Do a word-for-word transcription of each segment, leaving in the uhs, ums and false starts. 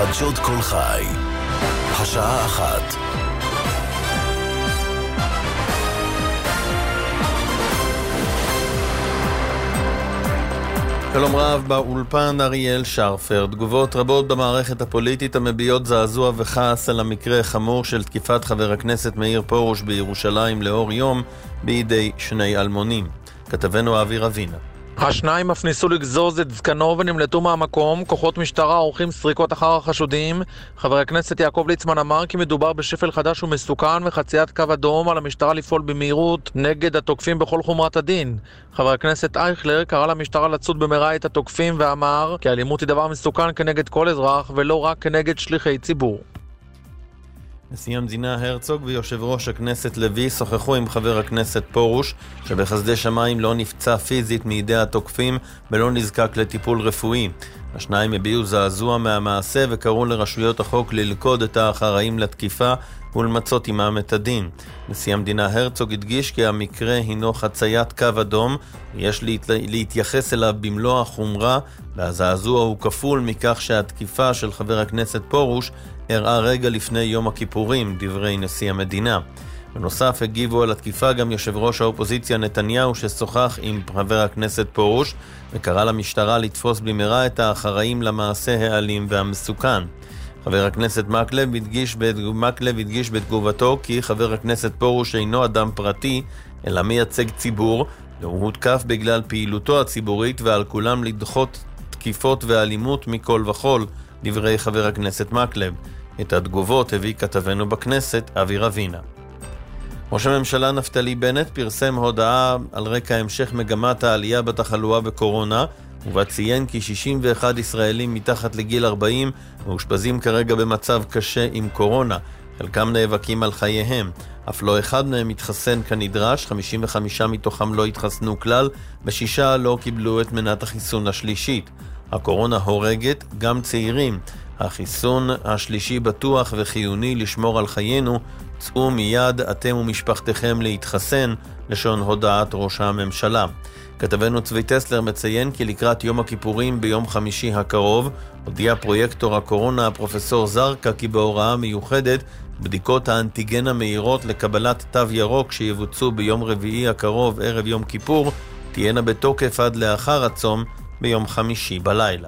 חדשות כל חי, השעה אחת. שלום רב, באולפן אריאל שרפר. תגובות רבות במערכת הפוליטית המביעות זעזוע וכעס על המקרה החמור של תקיפת חבר הכנסת מאיר פרוש בירושלים לאור יום בידי שני אלמונים. כתבנו אבי רבינה. השניים אף ניסו לגזוז את זקנו ונמלטו מהמקום. כוחות משטרה עורכים סריקות אחר החשודים. חבר הכנסת יעקב ליצמן אמר כי מדובר בשפל חדש ומסוכן וחציית קו אדום על המשטרה לפעול במהירות נגד התוקפים בכל חומרת הדין. חבר הכנסת אייכלר קרא למשטרה לצוד במהרה את התוקפים ואמר כי האלימות היא דבר מסוכן כנגד כל אזרח ולא רק כנגד שליחי ציבור. נשיא המדינה הרצוג ויושב ראש הכנסת לוי שוחחו עם חבר הכנסת פרוש שבחסדי שמיים לא נפצע פיזית מידי התוקפים ולא נזקק לטיפול רפואי. השניים הביעו זעזוע מהמעשה וקראו לרשויות החוק ללכוד את האחראים לתקיפה ולמצות עמם את הדין. נשיא המדינה הרצוג הדגיש כי המקרה הינו חציית קו אדום, יש להתייחס אליו במלוא החומרה, והזעזוע הוא כפול מכך שהתקיפה של חבר הכנסת פרוש הראה רגע לפני יום הכיפורים, דברי נשיא המדינה. בנוסף הגיבו על התקיפה גם יושב ראש האופוזיציה נתניהו ששוחח עם חבר הכנסת פרוש וקרא למשטרה לתפוס במהרה את האחראים למעשה האלים והמסוכן. חבר הכנסת מקלב הדגיש, מקלב הדגיש בתגובתו כי חבר הכנסת פרוש אינו אדם פרטי אלא מייצג ציבור, והוא הותקף בגלל פעילותו הציבורית ועל כולם לדחות תקיפות ואלימות מכל וכל, דברי חבר הכנסת מקלב. את התגובות הביא כתבנו בכנסת אבי רבינה. ראש הממשלה נפתלי בנט פרסם הודעה על רקע המשך מגמת העלייה בתחלואה בקורונה, ובה ציין כי שישים ואחד ישראלים מתחת לגיל ארבעים מאושפזים כרגע במצב קשה עם קורונה, חלקם נאבקים על חייהם. אף לא אחד מהם מתחסן כנדרש, חמישים וחמישה מתוכם לא התחסנו כלל, ושישה לא קיבלו את מנת החיסון השלישית. הקורונה הורגת גם צעירים. החיסון השלישי בטוח וחיוני לשמור על חיינו, צאו מיד אתם ומשפחתכם להתחסן, לשון הודעת ראש הממשלה. כתבנו צבי טסלר מציין כי לקראת יום הכיפורים ביום חמישי הקרוב, הודיע פרויקטור הקורונה הפרופסור זרקה כי בהוראה מיוחדת, בדיקות האנטיגן המהירות לקבלת תו ירוק שיבוצעו ביום רביעי הקרוב ערב יום כיפור, תהיינה בתוקף עד לאחר הצום ביום חמישי בלילה.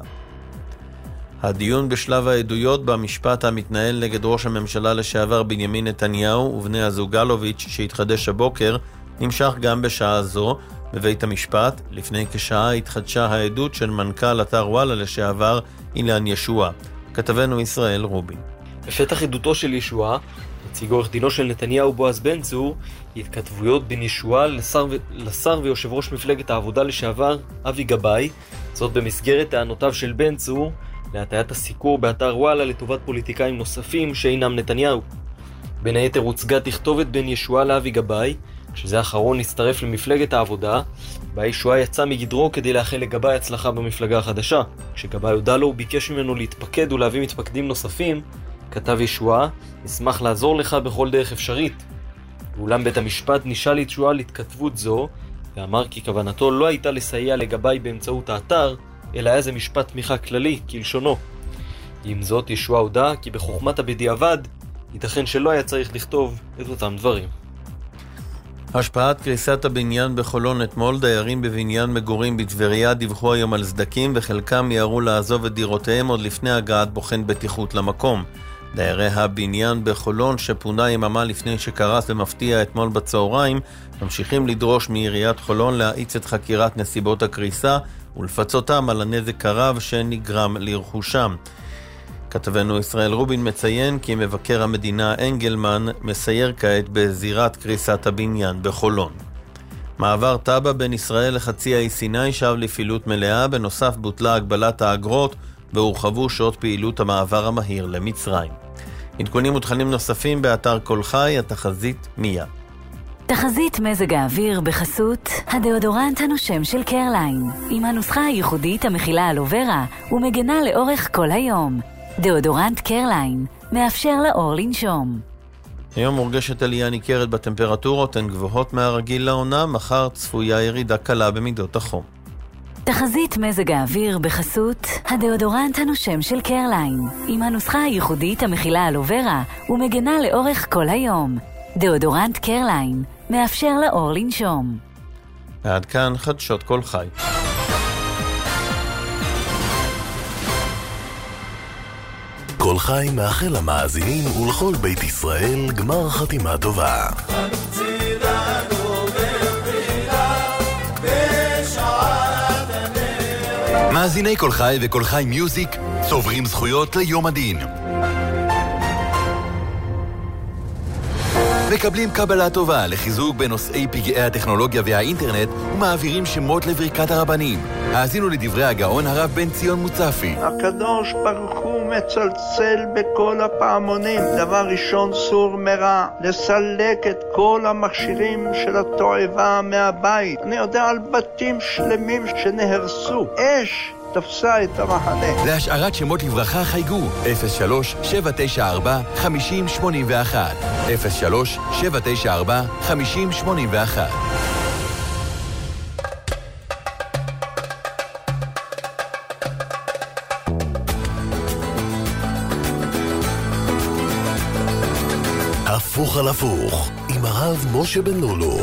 הדיון בשלב העדויות במשפט המתנהל נגד ראש הממשלה לשעבר בנימין נתניהו ובני הזוג אלוביץ' שהתחדש הבוקר נמשך גם בשעה זו בבית המשפט. לפני כשעה התחדשה העדות של מנכ"ל אתר וואלה לשעבר אילן ישוע. כתבנו ישראל רובין. בפתח עדותו של ישוע הציג עורך דינו של נתניהו בועז בן צור התכתבויות בין ישוע לשר, ו... לשר ויושב ראש מפלגת העבודה לשעבר אבי גבאי, זאת במסגרת טענותיו של בן צור להטיית הסיקור באתר וואלה לטובת פוליטיקאים נוספים שאינם נתניהו. בין היתר הוצגה תכתובת בין ישוע לאבי גבאי, כשזה האחרון הצטרף למפלגת העבודה, בה ישוע יצא מגדרו כדי לאחל לגבאי הצלחה במפלגה החדשה. כשגבאי הודע לו, הוא ביקש ממנו להתפקד ולהביא מתפקדים נוספים, כתב ישוע, נשמח לעזור לך בכל דרך אפשרית. ואולם בית המשפט נשאל ישוע על התכתבות זו, ואמר כי כוונתו לא הייתה לסייע לגבאי באמצעות האתר, אלא היה זה משפט תמיכה כללי, כלשונו. עם זאת, ישוע הודע כי בחוכמת הבדיעבד, ייתכן שלא היה צריך לכתוב את אותם דברים. השפעת קריסת הבניין בחולון אתמול, דיירים בבניין מגורים בטבריה דיווחו היום על סדקים וחלקם יערו לעזוב את דירותיהם עוד לפני הגעת בוחן בטיחות למקום. דיירי הבניין בחולון שפונה יממה לפני שקרס ומפתיע אתמול בצהריים ממשיכים לדרוש מעיריית חולון להאיץ את חקירת נסיבות הקריסה ולפצותם על הנזק הרב שנגרם לרכושם. כתבנו ישראל רובין מציין כי מבקר המדינה אנגלמן מסייר כעת בזירת קריסת הבניין בחולון. מעבר טאבה בין ישראל לחצי האי סיני שב לפעילות מלאה, בנוסף בוטלה הגבלת האגרות והורחבו שעות פעילות המעבר המהיר למצרים. עדכונים ותכנים נוספים באתר כל חי, התחזית מיד. תחזית מזג האוויר בחסות הדאודורנט הנושם של קרליין, עם הנוסחה הייחודית המכילה אלוברה ומגנה לאורך כל היום. דאודורנט קרליין מאפשר לאור לנשום. היום מורגשת עלייה ניכרת בטמפרטורות, הן גבוהות מהרגיל לעונה, מחר צפויה ירידה קלה במידות החום. תחזית מזג האוויר בחסות הדאודורנט הנושם של קרליין, עם הנוסחה הייחודית המכילה אלוברה ומגנה לאורך כל היום. דאודורנט קרליין מאפשר לאור לנשום. עד כאן חדשות כל חי. כל חי מאחל למאזינים ולכל בית ישראל גמר חתימה טובה. מאזיני כל חי וכל חי מיוזיק צוברים זכויות ליום הדין. מקבלים קבלה טובה לחיזוק בנושאי פגעי הטכנולוגיה והאינטרנט ומעבירים שמות לברכת הרבנים. האזינו לדברי הגאון הרב בן ציון מוצפי. הקדוש ברוך הוא מצלצל בכל הפעמונים. דבר ראשון, סור מרע, לסלק את כל המכשירים של התועבה מהבית. אני יודע על בתים שלמים שנהרסו. אש תפסה את המחנה. להשארת שמות לברכה חייגו אפס שלוש שבע תשע ארבע חמש אפס שמונה אחת אפס שלוש שבע תשע ארבע חמש אפס שמונה אחת. הפוך על הפוך עם הרב משה בן לולו.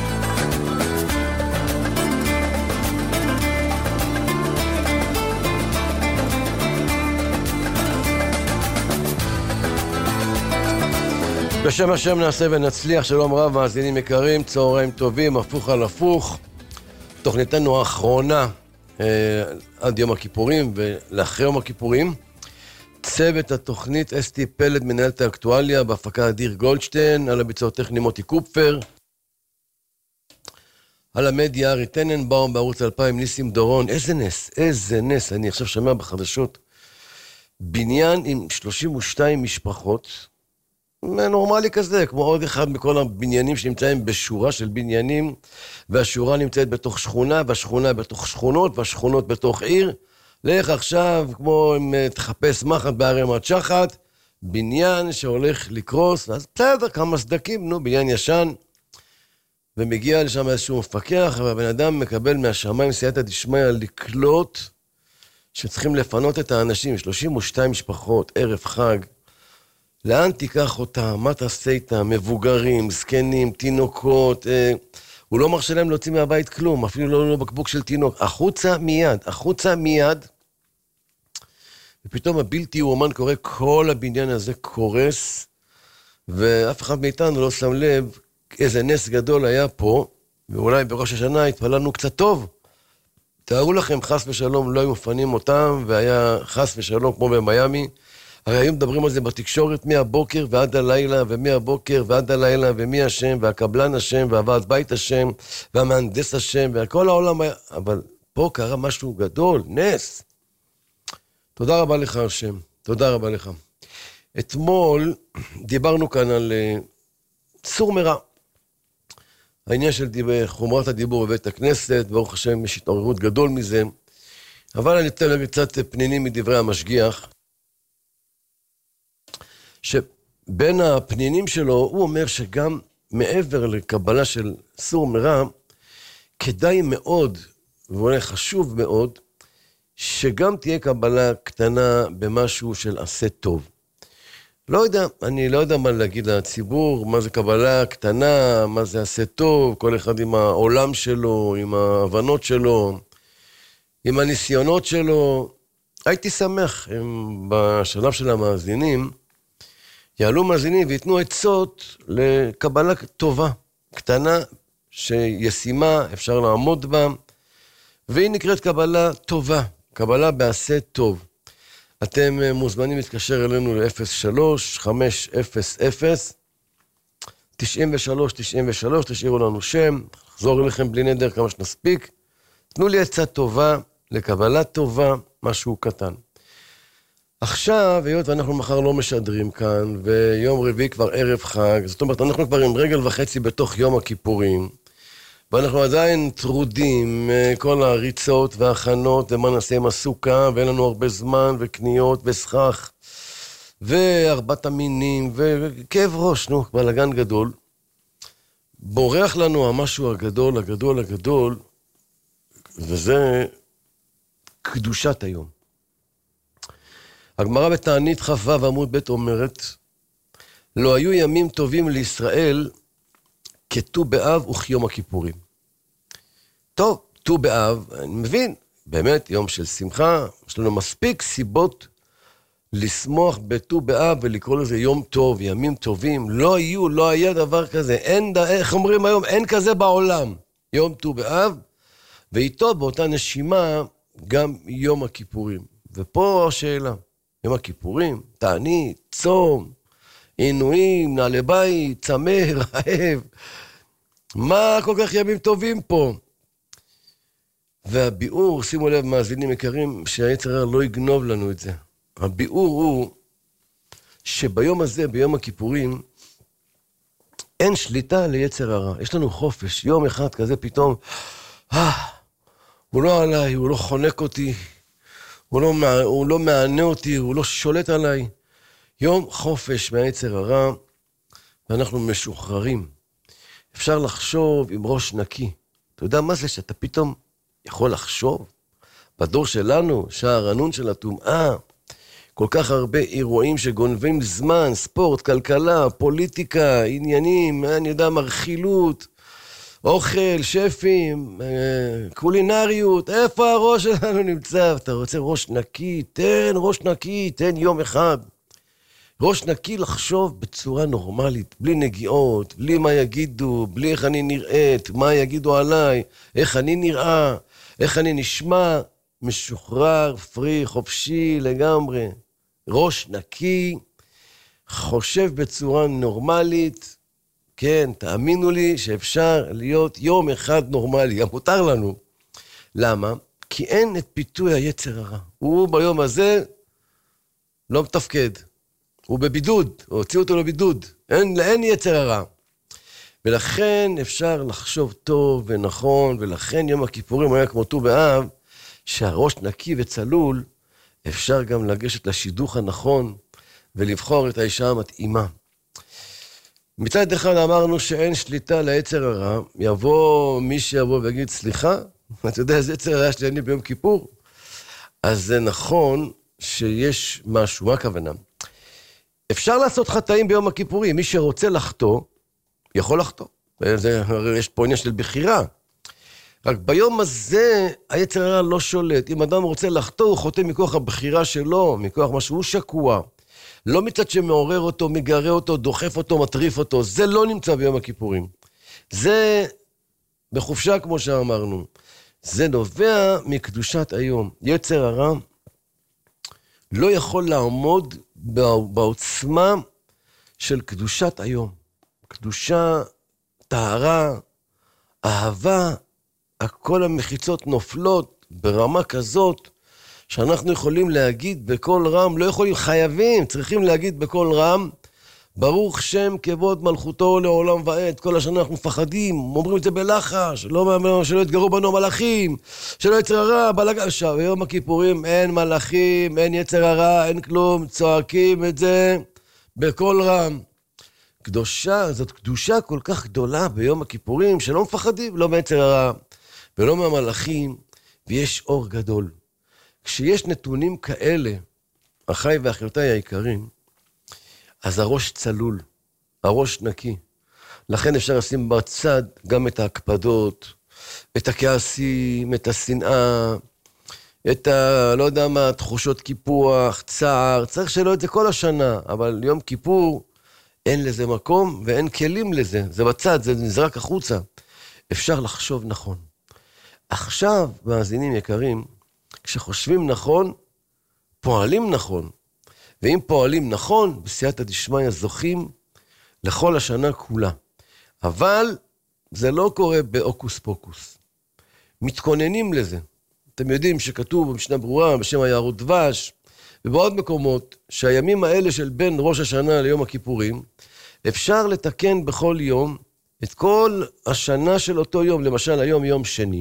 בשם השם נעשה ונצליח. שלום רב, מאזינים יקרים, צהריים טובים, הפוך על הפוך. תוכניתנו האחרונה אה, עד יום הכיפורים ולאחרי יום הכיפורים. צוות התוכנית אסתי פלד, מנהלת האקטואליה, בהפקה אדיר גולדשטיין, על הביצוע הטכני מוטי קופפר, על המדיה ארי טננבאום, בערוץ אלפיים ניסים דורון. איזה נס, איזה נס, אני עכשיו שומע בחדשות. בניין עם שלושים ושתיים משפחות, נורמלי כזה, כמו עוד אחד מכל הבניינים שנמצאים בשורה של בניינים, והשורה נמצאת בתוך שכונה, והשכונה בתוך שכונות, והשכונות בתוך עיר. לך עכשיו, כמו אם תחפש מחט בערימת שחת, בניין שהולך לקרוס, אז בסדר, כמה סדקים, נו, בניין ישן, ומגיע לשם איזשהו מפקח, והבן אדם מקבל מהשמיים סייעתא דשמיא לקלוט, שצריכים לפנות את האנשים, שלושים ושתיים משפחות, ערב חג, לאן תיקח אותה, מה תעשה איתה, מבוגרים, זקנים, תינוקות, אה, הוא לא מרשה להם להוציא מהבית כלום, אפילו לא, לא בקבוק של תינוק, החוצה מיד, החוצה מיד, ופתאום הבלתי אומן קורה, כל הבניין הזה קורס, ואף אחד מאיתנו לא שם לב איזה נס גדול היה פה, ואולי בראש השנה התפללנו קצת טוב. תארו לכם, חס ושלום לא היו מפנים אותם, והיה חס ושלום כמו במיימי, הרי היום מדברים על זה בתקשורת מהבוקר ועד הלילה, ומהבוקר ועד הלילה, ומי השם, והקבלן השם, והוועד בית השם, והמהנדס השם, וכל העולם היה... אבל פה קרה משהו גדול, נס. תודה רבה לך השם, תודה רבה לך. אתמול דיברנו כאן על uh, סור מרע. העניין של דיבר, חומרת הדיבור בבית הכנסת, ברוך השם יש התעוררות גדול מזה, אבל אני אתן להם קצת פנינים מדברי המשגיח, שבין הפנינים שלו הוא אומר שגם מעבר לקבלה של סור מרע, כדאי מאוד, ואולי חשוב מאוד, שגם תהיה קבלה קטנה במשהו של עשה טוב. לא יודע, אני לא יודע מה להגיד לציבור, מה זה קבלה קטנה, מה זה עשה טוב, כל אחד עם העולם שלו, עם ההבנות שלו, עם הניסיונות שלו. הייתי שמח אם בשלב של המאזינים, יעלו מאזינים ויתנו עצות לקבלה טובה, קטנה, שישימה, אפשר לעמוד בה, והיא נקראת קבלה טובה, קבלה בעשה טוב. אתם מוזמנים להתקשר אלינו ל-אפס שלוש חמש אפס אפס תשעים ושלוש תשעים ושלוש, תשאירו לנו שם, נחזור אליכם בלי נדר כמה שנספיק, תנו לי עצה טובה, לקבלה טובה, משהו קטן. עכשיו, היות ואנחנו מחר לא משדרים כאן, ויום רביעי כבר ערב חג, זאת אומרת, אנחנו כבר עם רגל וחצי בתוך יום הכיפורים, ואנחנו עדיין טרודים, כל הריצות וההכנות, ומה נעשה עם הסוכה, ואין לנו הרבה זמן, וקניות, וסכך, וארבעת המינים, וכאב ראש, נו, בלגן גדול. בורח לנו המשהו הגדול, הגדול, הגדול, וזה קדושת היום. הגמרא בתענית כ"ו עמוד ב' אומרת, לא היו ימים טובים לישראל כט"ו באב וכיום הכיפורים. טוב, ט"ו באב, אני מבין, באמת יום של שמחה, יש לנו מספיק סיבות לשמוח בט"ו באב ולקרוא לזה יום טוב, ימים טובים. לא היו, לא היה דבר כזה. אין, איך אומרים היום, אין כזה בעולם. יום ט"ו באב, ואיתו באותה נשימה גם יום הכיפורים. ופה השאלה, יום הכיפורים, תענית, צום, עינויים, נעלי בית, צמא, רעב. מה כל כך ימים טובים פה? והביאור, שימו לב מאזינים יקרים, שהיצר הרע לא יגנוב לנו את זה. הביאור הוא שביום הזה, ביום הכיפורים, אין שליטה ליצר הרע. יש לנו חופש. יום אחד כזה פתאום, אה, הוא לא עליי, הוא לא חונק אותי, הוא לא, הוא לא מענה אותי, הוא לא שולט עליי. יום חופש מהיצר הרע, ואנחנו משוחררים. אפשר לחשוב עם ראש נקי. אתה יודע מה זה שאתה פתאום יכול לחשוב? בדור שלנו, שהרענון של הטומאה, כל כך הרבה אירועים שגונבים זמן, ספורט, כלכלה, פוליטיקה, עניינים, אני יודע, מרחילות, אוכל, שפים, קולינריות, איפה הראש שלנו נמצא? אתה רוצה ראש נקי? תן ראש נקי, תן יום אחד. ראש נקי לחשוב בצורה נורמלית, בלי נגיעות, בלי מה יגידו, בלי איך אני נראית, מה יגידו עליי, איך אני נראה, איך אני נשמע, משוחרר, פרי, חופשי לגמרי. ראש נקי, חושב בצורה נורמלית, כן, תאמינו לי שאפשר להיות יום אחד נורמלי, גם מותר לנו. למה? כי אין את פיתוי היצר הרע. הוא ביום הזה לא מתפקד. הוא בבידוד, הוא הוציא אותו לבידוד. אין, אין יצר הרע. ולכן אפשר לחשוב טוב ונכון, ולכן יום הכיפורים היה כמו ט"ו באב, שהראש נקי וצלול, אפשר גם לגשת לשידוך הנכון, ולבחור את האישה המתאימה. מצד אחד אמרנו שאין שליטה ליצר הרע, יבוא מי שיבוא ויגיד, סליחה, אתה יודע איזה יצר הרע שלי אני ביום כיפור? אז זה נכון שיש משהו, מה הכוונה? אפשר לעשות חטאים ביום הכיפורים, מי שרוצה לחטוא, יכול לחטוא. יש פה עניין של בחירה. רק ביום הזה, היצר הרע לא שולט. אם אדם רוצה לחטוא, הוא חוטא מכוח הבחירה שלו, מכוח מה שהוא שקוע. לא מצד שמעורר אותו, מגרה אותו, דוחף אותו, מטריף אותו. זה לא נמצא ביום הכיפורים. זה בחופשה, כמו שאמרנו. זה נובע מקדושת היום. יצר הרע לא יכול לעמוד בעוצמה של קדושת היום. קדושה, טהרה, אהבה, כל המחיצות נופלות ברמה כזאת, שאנחנו יכולים להגיד בכל רם, לא יכולים, חייבים, צריכים להגיד בכל רם, ברוך שם כבוד מלכותו לעולם ועד. כל השנה אנחנו מפחדים, אומרים את זה בלחש, לא, שלא יתגרו בנו מלאכים, שלא יצר הרע, בלגע. ביום הכיפורים אין מלאכים, אין יצר הרע, אין כלום, צועקים את זה בכל רם. קדושה, זאת קדושה כל כך גדולה ביום הכיפורים, שלא מפחדים, לא מיצר הרע ולא מהמלאכים, ויש אור גדול. כשיש נתונים כאלה, אחי ואחיותיי היקרים, אז הראש צלול, הראש נקי. לכן אפשר לשים בצד גם את ההקפדות, את הכעסים, את השנאה, את ה... לא יודע מה, תחושות קיפוח, צער, צריך שלא את זה כל השנה, אבל יום כיפור אין לזה מקום ואין כלים לזה, זה בצד, זה נזרק החוצה. אפשר לחשוב נכון. עכשיו, מאזינים יקרים, כשחושבים נכון, פועלים נכון. ואם פועלים נכון, בסייעתא דשמיא זוכים לכל השנה כולה. אבל זה לא קורה באוקוס פוקוס. מתכוננים לזה. אתם יודעים שכתוב במשנה ברורה, בשם היערות דבש, ובעוד מקומות, שהימים האלה של בין ראש השנה ליום הכיפורים, אפשר לתקן בכל יום את כל השנה של אותו יום, למשל היום יום שני.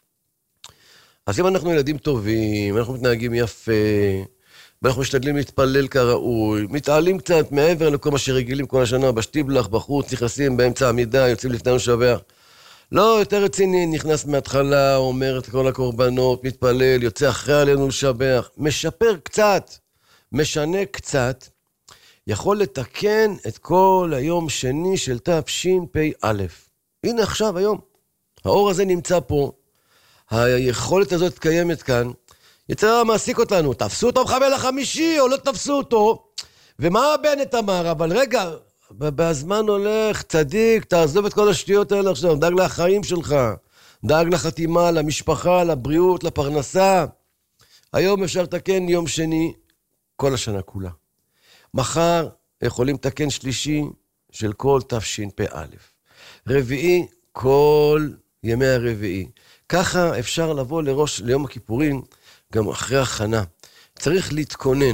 אז אם אנחנו ילדים טובים, אנחנו מתנהגים יפה, ואנחנו משתדלים להתפלל כראוי, מתעלים קצת מעבר לכל מה שרגילים כל השנה, בשטיבלח, בחוץ, נכנסים באמצע עמידה, יוצאים לפני לשבח. לא יותר רציני, נכנס מההתחלה, אומר את כל הקורבנות, מתפלל, יוצא אחרי עלינו לשבח, משפר קצת, משנה קצת, יכול לתקן את כל היום שני של תשפ"א. הנה עכשיו, היום. האור הזה נמצא פה, היכולת הזאת קיימת כאן, יצא מעסיק אותנו, תפסו אותו מחבל החמישי או לא תפסו אותו, ומה בנט אמר? אבל רגע, בזמן הולך, צדיק, תעזוב את כל השטויות האלה עכשיו, דאג לחיים שלך, דאג לחתימה, למשפחה, לבריאות, לפרנסה. היום אפשר לתקן יום שני, כל השנה כולה. מחר יכולים לתקן שלישי של כל תשפ"א. רביעי, כל ימי הרביעי. ככה אפשר לבוא לראש, ליום הכיפורים, גם אחרי הכנה. צריך להתכונן.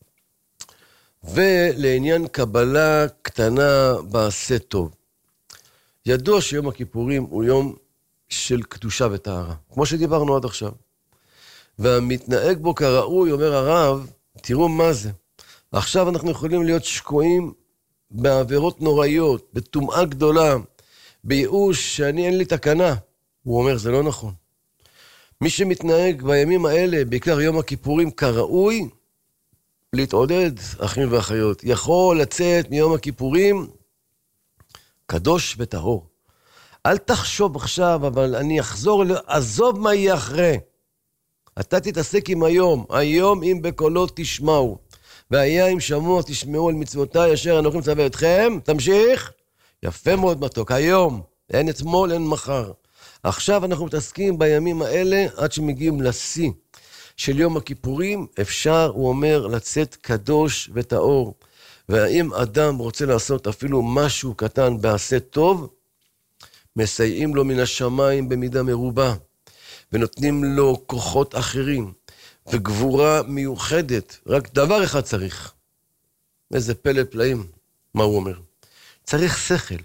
ולעניין קבלה קטנה בעשה טוב. ידוע שיום הכיפורים הוא יום של קדושה וטהרה, כמו שדיברנו עד עכשיו. והמתנהג בו כראוי, אומר הרב, תראו מה זה. עכשיו אנחנו יכולים להיות שקועים בעבירות נוראיות, בטומאה גדולה, בייאוש שאני אין לי תקנה. הוא אומר, זה לא נכון. מי שמתנהג בימים האלה, בעיקר יום הכיפורים כראוי, להתעודד, אחים ואחיות, יכול לצאת מיום הכיפורים קדוש וטהור. אל תחשוב עכשיו, אבל אני אחזור, עזוב מה יהיה אחרי. אתה תתעסק עם היום, היום אם בקולות תשמעו, והיה אם שמוע תשמעו על מצוותיי אשר אנוכי מצווה אתכם, תמשיך. יפה מאוד מתוק, היום, אין אתמול, אין מחר. עכשיו אנחנו מתעסקים בימים האלה עד שמגיעים לשיא. של יום הכיפורים אפשר, הוא אומר, לצאת קדוש וטהור. והאם אדם רוצה לעשות אפילו משהו קטן בעשה טוב, מסייעים לו מן השמיים במידה מרובה, ונותנים לו כוחות אחרים, וגבורה מיוחדת. רק דבר אחד צריך. איזה פלא פלאים, מה הוא אומר? צריך שכל.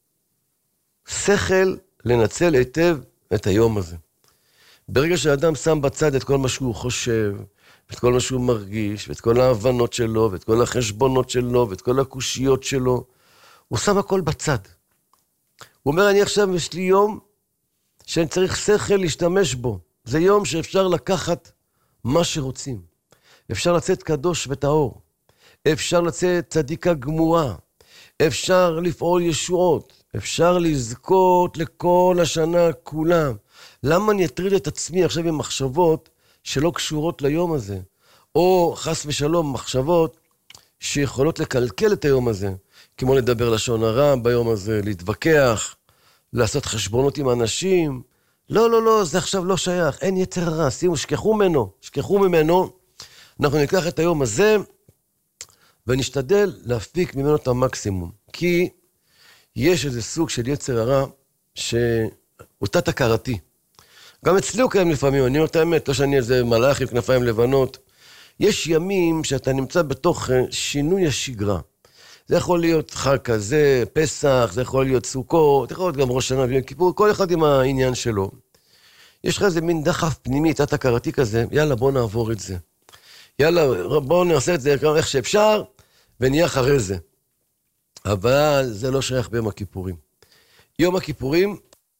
שכל לנצל היטב את היום הזה. ברגע שהאדם שם בצד את כל מה שהוא חושב, ואת כל מה שהוא מרגיש, ואת כל ההבנות שלו, ואת כל החשבונות שלו, ואת כל הקושיות שלו, הוא שם הכל בצד. הוא אומר, אני עכשיו יש לי יום שאני צריך שכל להשתמש בו. זה יום שאפשר לקחת מה שרוצים. אפשר לצאת קדוש וטהור. אפשר לצאת צדיקה גמורה. אפשר לפעול ישועות. אפשר לזכות לכל השנה כולה. למה אני אטריד את עצמי עכשיו עם מחשבות שלא קשורות ליום הזה? או חס ושלום מחשבות שיכולות לקלקל את היום הזה, כמו לדבר לשון הרע ביום הזה, להתווכח, לעשות חשבונות עם אנשים. לא, לא, לא, זה עכשיו לא שייך, אין יצר הרע, שימו, שכחו ממנו, שכחו ממנו. אנחנו ניקח את היום הזה ונשתדל להפיק ממנו את המקסימום, כי יש איזה סוג של יצר הרע שהוא תת-הכרתי. גם אצלי הוא קיים לפעמים, אני אומר את האמת, לא שאני איזה מלאך עם כנפיים לבנות. יש ימים שאתה נמצא בתוך שינוי השגרה. זה יכול להיות חג כזה, פסח, זה יכול להיות סוכות, זה יכול להיות גם ראש שנה ויום כיפור, כל אחד עם העניין שלו. יש לך איזה מין דחף פנימי, תת-הכרתי כזה, יאללה בוא נעבור את זה. יאללה בוא נעשה את זה איך שאפשר, ונהיה אחרי זה. אבל זה לא שייך ביום הכיפורים. יום הכיפורים,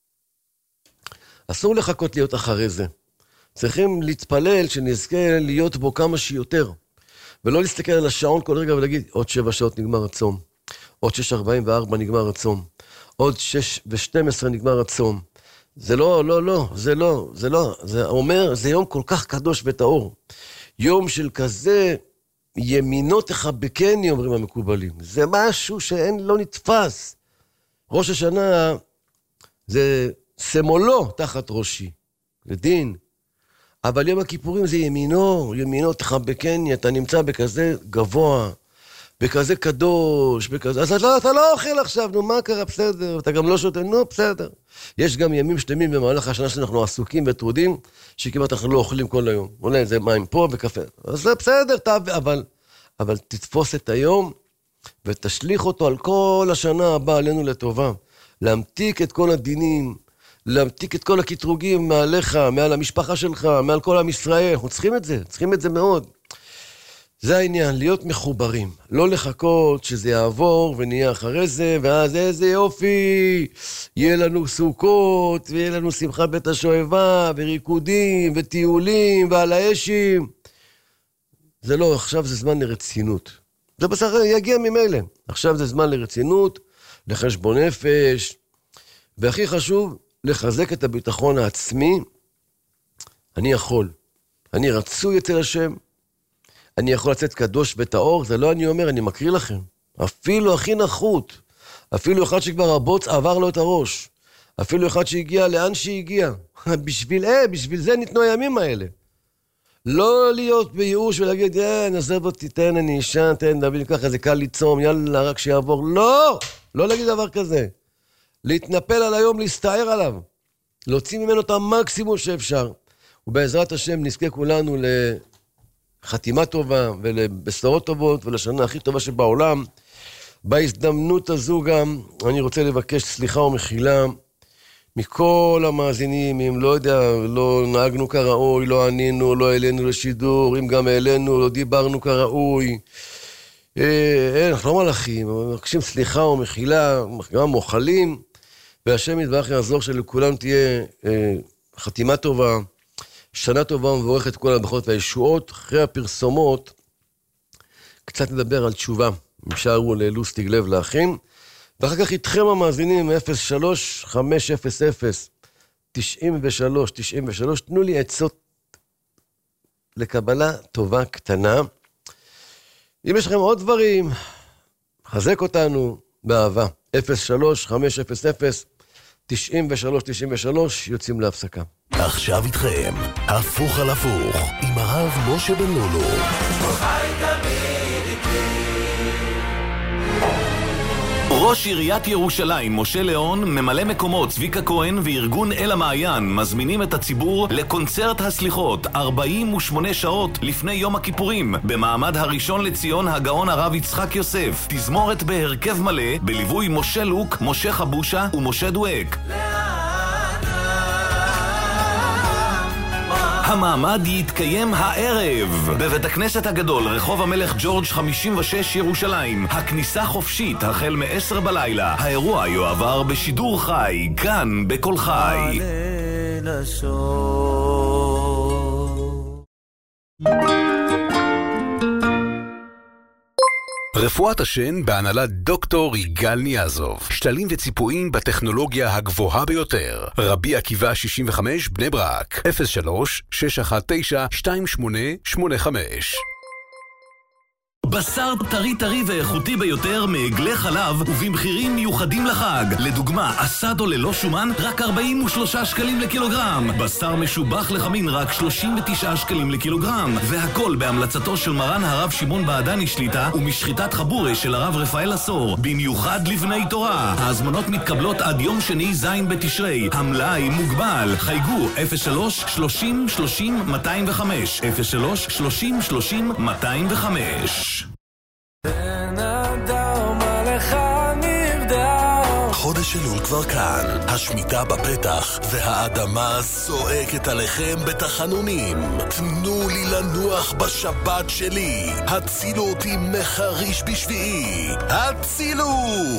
אסור לחכות להיות אחרי זה. צריכים להתפלל שנזכה להיות בו כמה שיותר. ולא להסתכל על השעון כל רגע ולהגיד, עוד שבע שעות נגמר הצום. עוד שש ארבעים וארבע נגמר הצום. עוד שש ושתים עשרה נגמר הצום. זה לא, לא, לא, זה לא, זה לא. זה אומר, זה יום כל כך קדוש וטהור. יום של כזה ימינו תחבקני, אומרים המקובלים. זה משהו שאין, לא נתפס. ראש השנה זה סמולו תחת ראשי, זה דין. אבל יום הכיפורים זה ימינו, ימינו תחבקני, אתה נמצא בכזה גבוה, בכזה קדוש, בכזה... אז אתה, אתה לא אוכל עכשיו, נו מה קרה, בסדר, אתה גם לא שותה, נו בסדר. יש גם ימים שלמים במהלך השנה שאנחנו עסוקים וטרודים, שכמעט אנחנו לא אוכלים כל היום. אולי זה מים פה וקפה. אז זה בסדר, אבל, אבל תתפוס את היום ותשליך אותו על כל השנה הבאה עלינו לטובה. להמתיק את כל הדינים, להמתיק את כל הקטרוגים מעליך, מעל המשפחה שלך, מעל כל עם ישראל. אנחנו צריכים את זה, צריכים את זה מאוד. זה העניין, להיות מחוברים. לא לחכות שזה יעבור ונהיה אחרי זה, ואז איזה יופי, יהיה לנו סוכות, ויהיה לנו שמחה בית השואבה, וריקודים, וטיולים, ועל האשים. זה לא, עכשיו זה זמן לרצינות. זה בסך יגיע ממילא. עכשיו זה זמן לרצינות, לחשבון נפש, והכי חשוב, לחזק את הביטחון העצמי. אני יכול. אני רצוי אצל השם. אני יכול לצאת קדוש וטהור, זה לא אני אומר, אני מקריא לכם. אפילו הכי נחות. אפילו אחד שכבר הבוץ עבר לו את הראש. אפילו אחד שהגיע לאן שהגיע. בשביל, אה, בשביל זה ניתנו הימים האלה. לא להיות בייאוש ולהגיד, אה, נעזב אותי, תן, אני אישה, תן, דוד, ככה, זה קל ליצום, יאללה, רק שיעבור. לא! לא להגיד דבר כזה. להתנפל על היום, להסתער עליו. להוציא ממנו את המקסימום שאפשר. ובעזרת השם נזכה כולנו לחתימה טובה ולבשורות טובות ולשנה הכי טובה שבעולם. בהזדמנות הזו גם אני רוצה לבקש סליחה ומחילה מכל המאזינים, אם לא יודע, לא נהגנו כראוי, לא ענינו, לא העלינו לשידור, אם גם העלינו, לא דיברנו כראוי. אה, אנחנו לא מלאכים, מבקשים סליחה ומחילה, גם מוחלים, והשם יתברך יעזור שלכולם תהיה אה, חתימה טובה, שנה טובה ומבורכת כל הברכות והישועות. אחרי הפרסומות, קצת נדבר על תשובה, אם שערו ללוסטיג לב לאחים, ואחר כך איתכם המאזינים, אפס שלוש חמש אפס אפס תשעים ושלוש תשעים ושלוש, תנו לי עצות לקבלה טובה קטנה. אם יש לכם עוד דברים, חזק אותנו באהבה. אפס שלוש חמש אפס אפס תשעים ושלוש תשעים ושלוש, יוצאים להפסקה. עכשיו איתכם, הפוך על הפוך, עם הרב משה בן לולו. ראש עיריית ירושלים, משה ליאון, ממלא מקומו צביקה כהן וארגון אל המעיין מזמינים את הציבור לקונצרט הסליחות ארבעים ושמונה שעות לפני יום הכיפורים במעמד הראשון לציון הגאון הרב יצחק יוסף. תזמורת בהרכב מלא בליווי משה לוק, משה חבושה ומשה דואק. המעמד יתקיים הערב בבית הכנסת הגדול, רחוב המלך ג'ורג' חמישים ושש ירושלים. הכניסה חופשית החל מ-עשר בלילה. האירוע יועבר בשידור חי, כאן בכל חי. רפואת השן בהנהלת דוקטור יגאל ניאזוב. שתלים וציפויים בטכנולוגיה הגבוהה ביותר. רבי עקיבא שישים וחמש בני ברק. אפס שלוש שש אחת תשע שתיים שמונה שמונה חמש. בשר טרי טרי ואיכותי ביותר מעגלי חלב ובמחירים מיוחדים לחג. לדוגמה, אסדו ללא שומן רק ארבעים ושלושה שקלים לקילוגרם. בשר משובח לחמין רק שלושים ותשעה שקלים לקילוגרם. והכל בהמלצתו של מרן הרב שמעון בעדני שליטה ומשחיטת חבורה של הרב רפאל עשור. במיוחד לבני תורה. ההזמנות מתקבלות עד יום שני זין בתשרי. המלאי מוגבל. חייגו אפס שלוש שלושים שלושים מאתיים וחמש. אפס שלוש שלושים שלושים מאתיים וחמש. חודש אלול כבר כאן, השמיטה בפתח, והאדמה זועקת עליכם בתחנונים. תנו לי לנוח בשבת שלי, הצילו אותי מחריש בשביעי, הצילו!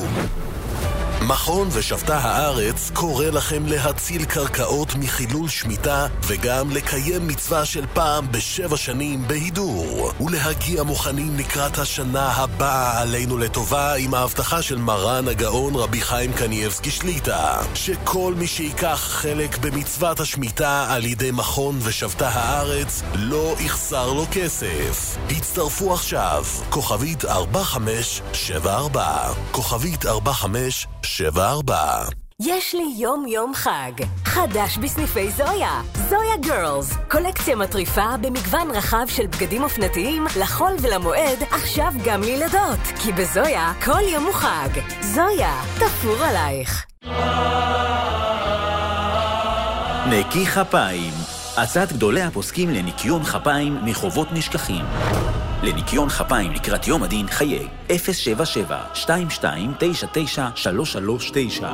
מכון ושבתה הארץ קורא לכם להציל קרקעות מחילול שמיטה וגם לקיים מצווה של פעם בשבע שנים בהידור ולהגיע מוכנים לקראת השנה הבאה עלינו לטובה עם ההבטחה של מרן הגאון רבי חיים קניאבסקי שליטה שכל מי שיקח חלק במצוות השמיטה על ידי מכון ושבתה הארץ לא יחסר לו כסף. הצטרפו עכשיו, כוכבית ארבע חמש שבע ארבע, כוכבית ארבע חמש שבע ארבע. יש לי יום יום חג חדש בסניפי זויה. זויה גרלס, קולקציה מטריפה במגוון רחב של בגדים אופנתיים לחול ולמועד, עכשיו גם לילדות, כי בזויה כל יום הוא חג. זויה, תפור עלייך. נקי כפיים, עצת גדולי הפוסקים לניקיון כפיים מחובות נשכחים. לניקיון כפיים לקראת יום הדין חייג אפס שבע שבע שתיים שתיים תשע תשע שלוש שלוש תשע.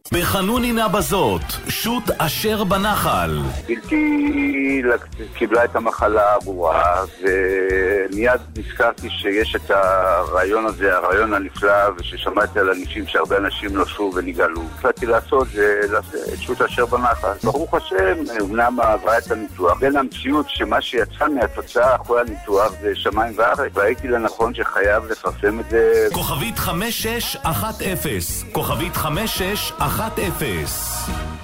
בחנונינה בזאת, שוט אשר בנחל. בלתי קיבלה את המחלה הברורה, ומיד נזכרתי שיש את הרעיון הזה, הרעיון הנפלא, וששמעתי על אנשים שהרבה אנשים נושרו ונגאלו. החלטתי לעשות זה את שוט אשר בנחל. ברוך השם, אמנם עברה את הניתוח. בין המציאות שמה שיצא מהתוצאה אחרי הניתוח זה שמיים וארץ, והייתי לנכון שחייב לפרסם את זה. כוכבית חמש שש אחת אפס, כוכבית חמש שש אחת אפס.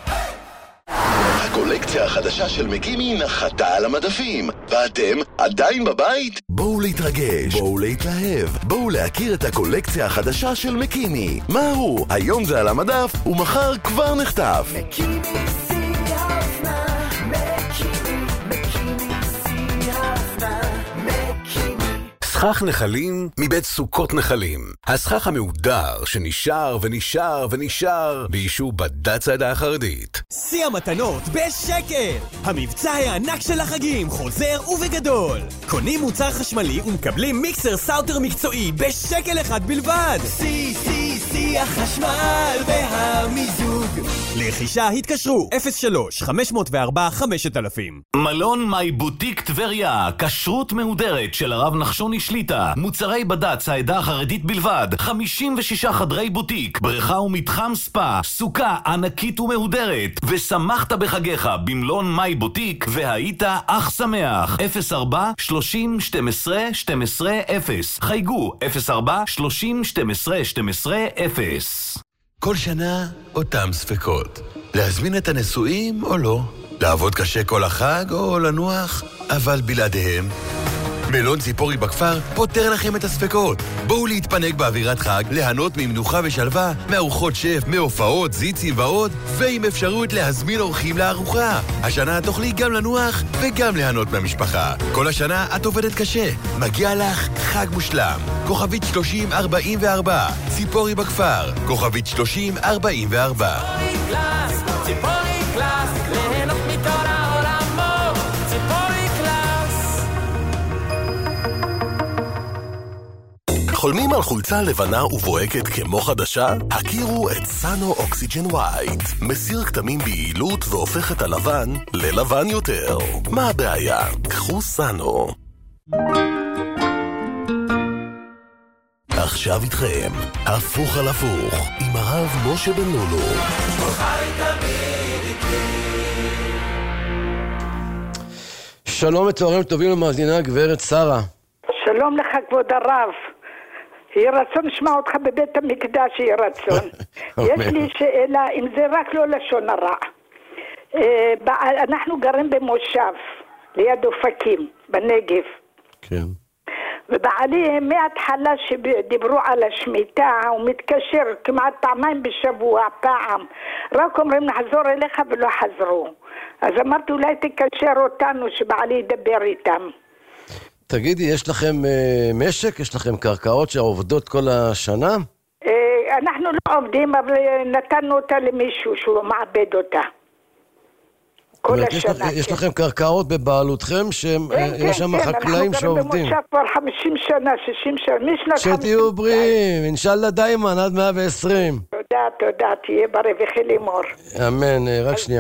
הקולקציה החדשה של מקימי נחתה על המדפים, ואתם עדיין בבית? בואו להתרגש, בואו להתלהב, בואו להכיר את הקולקציה החדשה של מקימי. מה הוא? היום זה על המדף, ומחר כבר נחטף. מקימי סי האופנה, מקימי, מקימי סי האופנה, מקימי. סכך נחלים מבית סוכות נחלים. הסכך המהודר שנשאר ונשאר ונשאר באישור בד"ץ העדה החרדית. שיא המתנות בשקל! המבצע הענק של החגים חוזר ובגדול. קונים מוצר חשמלי ומקבלים מיקסר סאוטר מקצועי בשקל אחד בלבד. שיא, שיא, שיא החשמל והמיזוג. לרכישה התקשרו אפס שלוש חמש אפס ארבע חמש אלפים. מלון מי בוטיק טבריה, כשרות מהודרת של הרב נחשוני שליטה, מוצרי בד"ץ העדה החרדית בלבד, חמישים ושישה חדרי בוטיק, בריכה ומתחם ספה, סוכה ענקית ומהודרת, ושמחת בחגיך במלון מי בוטיק והיית אך שמח. אפס ארבע שלושים שתים עשרה שתים עשרה אפס, חייגו אפס ארבע שלושים שתים עשרה שתים עשרה אפס. כל שנה אותם ספקות. להזמין את הנשואים או לא? לעבוד קשה כל החג או לנוח? אבל בלעדיהם מלון ציפורי בכפר פותר לכם את הספקות. בואו להתפנק באווירת חג, ליהנות ממנוחה ושלווה, מארוחות שף, מהופעות, זיצים ועוד, ועם אפשרות להזמין אורחים לארוחה. השנה תוכלי גם לנוח וגם ליהנות מהמשפחה. כל השנה את עובדת קשה. מגיע לך חג מושלם. כוכבית שלושים ארבעים וארבע, ציפורי בכפר. כוכבית שלושים ארבעים וארבע. ציפורי קלאס, ציפורי קלאס, ליהנות מכל העולמות, ציפורי קלאס. חולמים על חולצה לבנה ובוהקת כמו חדשה? הכירו את סאנו אוקסיג'ן ווייט. מסיר כתמים ביעילות והופך את הלבן ללבן יותר. מה הבעיה? קחו סאנו. עכשיו איתכם, הפוך על הפוך, עם הרב משה בן לולו. שלום וצהריים טובים למאזינה גברת שרה. שלום לך כבוד הרב. יהיה רצון לשמוע אותך בבית המקדש, יהיה רצון. יש לי שאלה, אם זה רק לא לשון הרע. אנחנו גרים במושב, ליד אופקים, בנגב. כן. ובעלי מההתחלה שדיברו על השמיטה, הוא מתקשר כמעט פעמיים בשבוע, פעם. רק אומרים נחזור אליך ולא חזרו. אז אמרתי אולי תקשר אותנו שבעלי ידבר איתם. תגידי, יש לכם אה, משק? יש לכם קרקעות שעובדות כל השנה? אה, אנחנו לא עובדים, אבל נתנו אותה למישהו שהוא מעבד אותה. כל השנה. יש, לכ, יש לכם קרקעות בבעלותכם שיש שם חקלאים שעובדים. אנחנו גרים במושב כבר חמישים שנה, שישים שנה. שתהיו בריאים, אינשאללה דיימן, עד מאה ועשרים. תודה, תודה, תהיה בריא וחילימור. אמן, רק שנייה.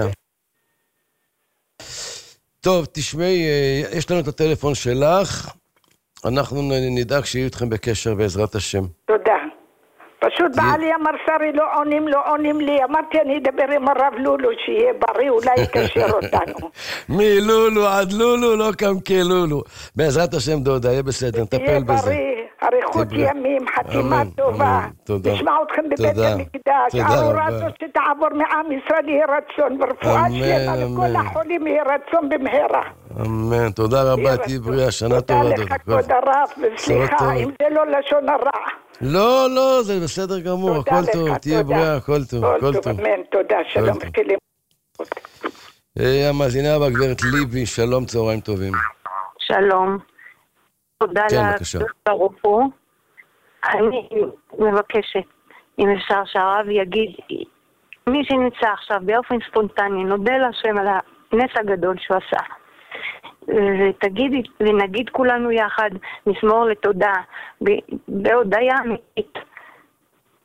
טוב, תשמעי, יש לנו את הטלפון שלך, אנחנו נדאג שיהיו אתכם בקשר בעזרת השם. תודה. פשוט בעלי אמר שרי לא עונים, לא עונים לי, אמרתי אני אדבר עם הרב לולו שיהיה בריא, אולי יקשר אותנו. מלולו עד לולו, לא קם כלולו. בעזרת השם דודה, יהיה בסדר, נטפל בזה. תהיה בריא, אריכות ימים, חתימה טובה. נשמע אתכם בבית המקדש, האורה הזו שתעבור מעם ישראל יהיה רצון, ורפואה שלמה לכל החולים יהיה רצון במהרה. אמן, תודה רבה, תהיה בריאה, שנה טובה. תודה לך כבוד הרב, וסליחה, אם זה לא לשון הרע. לא, לא, זה בסדר גמור, הכל טוב, תהיה בריאה, הכל טוב, הכל טוב. אמן, תודה, שלום וכלים. המאזינה הבאה, גברת ליבי, שלום, צהריים טובים. שלום. תודה לברוך הוא. אני מבקשת, אם אפשר שהרב יגיד, מי שנמצא עכשיו באופן ספונטני, נודה להשם על הנס הגדול שהוא עשה. ותגידי, ונגיד כולנו יחד, נשמור לתודה, בהודעה אמיתית,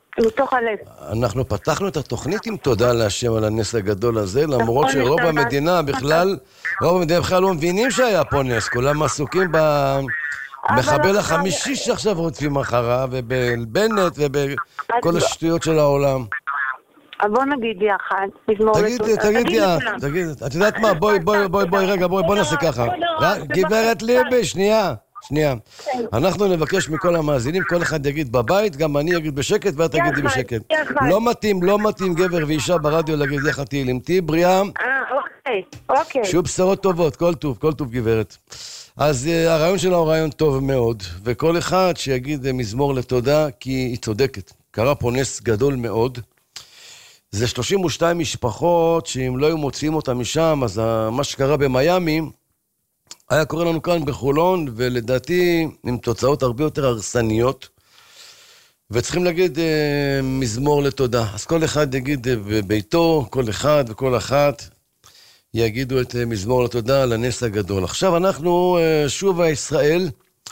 מתוך הלב. אנחנו פתחנו את התוכנית עם תודה להשם על הנס הגדול הזה, למרות שרוב המדינה בכלל, רוב המדינה בכלל לא מבינים שהיה פה נס, כולם עסוקים במחבל החמישי שעכשיו רוצים אחריו, ובבנט ובכל השטויות של העולם. בוא נגיד יחד, מזמור לתודה. תגידי, תגידי, את יודעת מה? בואי, בואי, בואי, בואי, רגע, בואי, בואי נעשה ככה. גברת ליבי, שנייה. שנייה. אנחנו נבקש מכל המאזינים, כל אחד יגיד בבית, גם אני אגיד בשקט ואת תגידי בשקט. לא מתאים, לא מתאים גבר ואישה ברדיו להגיד יחד תהילים. תהי בריאה. אה, אוקיי, אוקיי. שיהיו בשורות טובות, כל טוב, כל טוב גברת. אז uh, הרעיון שלה הוא רעיון טוב מאוד, וכל אחד שיגיד uh, מזמור לתודה, כי היא צודקת. קרה פה נס גדול מאוד. זה שלושים ושתיים משפחות שאם לא היו מוציאים אותם משם, אז uh, מה שקרה במיימי, היה קורה לנו כאן בחולון, ולדעתי עם תוצאות הרבה יותר הרסניות, וצריכים להגיד אה, מזמור לתודה. אז כל אחד יגיד אה, בביתו, כל אחד וכל אחת יגידו את אה, מזמור לתודה על הנס הגדול. עכשיו אנחנו אה, שוב הישראל,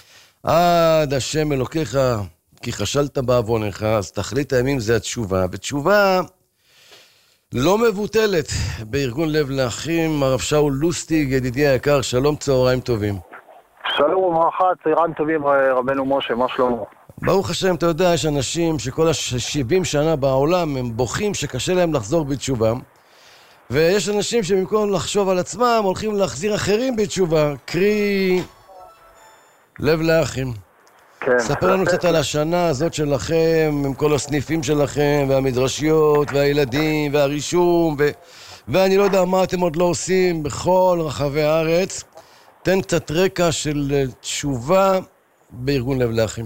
עד השם אלוקיך, כי חשלת בעוונך, אז תכלית הימים זה התשובה, ותשובה לא מבוטלת בארגון לב לאחים. הרב שאול לוסטיג, ידידי היקר, שלום, צהריים טובים. שלום וברכה, צהריים טובים רבנו משה, מה שלמה? ברוך השם, אתה יודע, יש אנשים שכל ה-שבעים שנה בעולם הם בוכים שקשה להם לחזור בתשובה, ויש אנשים שבמקום לחשוב על עצמם הולכים להחזיר אחרים בתשובה, קרי לב לאחים. כן. ספר לנו קצת על השנה הזאת שלכם, עם כל הסניפים שלכם, והמדרשיות, והילדים, והרישום, ו... ואני לא יודע מה אתם עוד לא עושים בכל רחבי הארץ. תן קצת רקע של תשובה בארגון לב לאחים.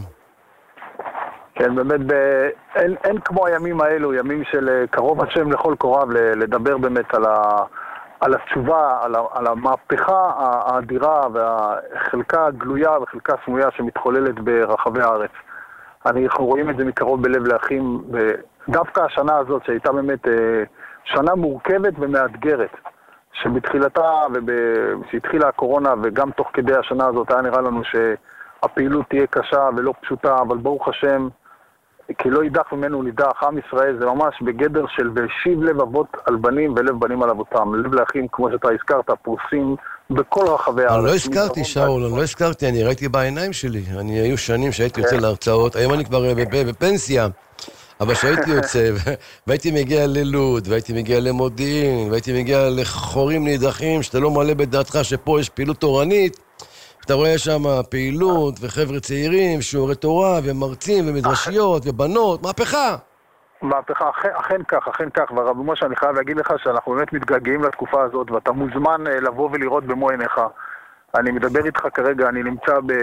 כן, באמת, ב... אין, אין כמו הימים האלו, ימים של קרוב השם לכל קורב, לדבר באמת על ה... על התשובה, על, על המהפכה האדירה והחלקה הגלויה וחלקה סמויה שמתחוללת ברחבי הארץ. אנחנו רואים את זה מקרוב בלב לאחים, דווקא השנה הזאת שהייתה באמת שנה מורכבת ומאתגרת, שבתחילתה ושהתחילה הקורונה וגם תוך כדי השנה הזאת היה נראה לנו שהפעילות תהיה קשה ולא פשוטה, אבל ברוך השם, כי לא יידח ממנו נידח, עם ישראל זה ממש בגדר של ושיב לב אבות על בנים ולב בנים על אבותם. לב לאחים, כמו שאתה הזכרת, פרוסים בכל רחבי הארץ. אני לא הזכרתי, שאול, אני לא הזכרתי, אני ראיתי בעיניים שלי. אני היו שנים שהייתי יוצא להרצאות, היום אני כבר בפנסיה, אבל שהייתי יוצא, והייתי מגיע ללוד, והייתי מגיע למודיעין, והייתי מגיע לחורים נידחים, שאתה לא מעלה בדעתך שפה יש פעילות תורנית, אתה רואה שם פעילות וחבר'ה צעירים, שיעורי תורה ומרצים ומדרשיות ובנות, מהפכה. מהפכה, אכן, אכן כך, אכן כך, והרב משה, אני חייב להגיד לך שאנחנו באמת מתגעגעים לתקופה הזאת, ואתה מוזמן לבוא ולראות במו עיניך. אני מדבר איתך כרגע, אני נמצא ב,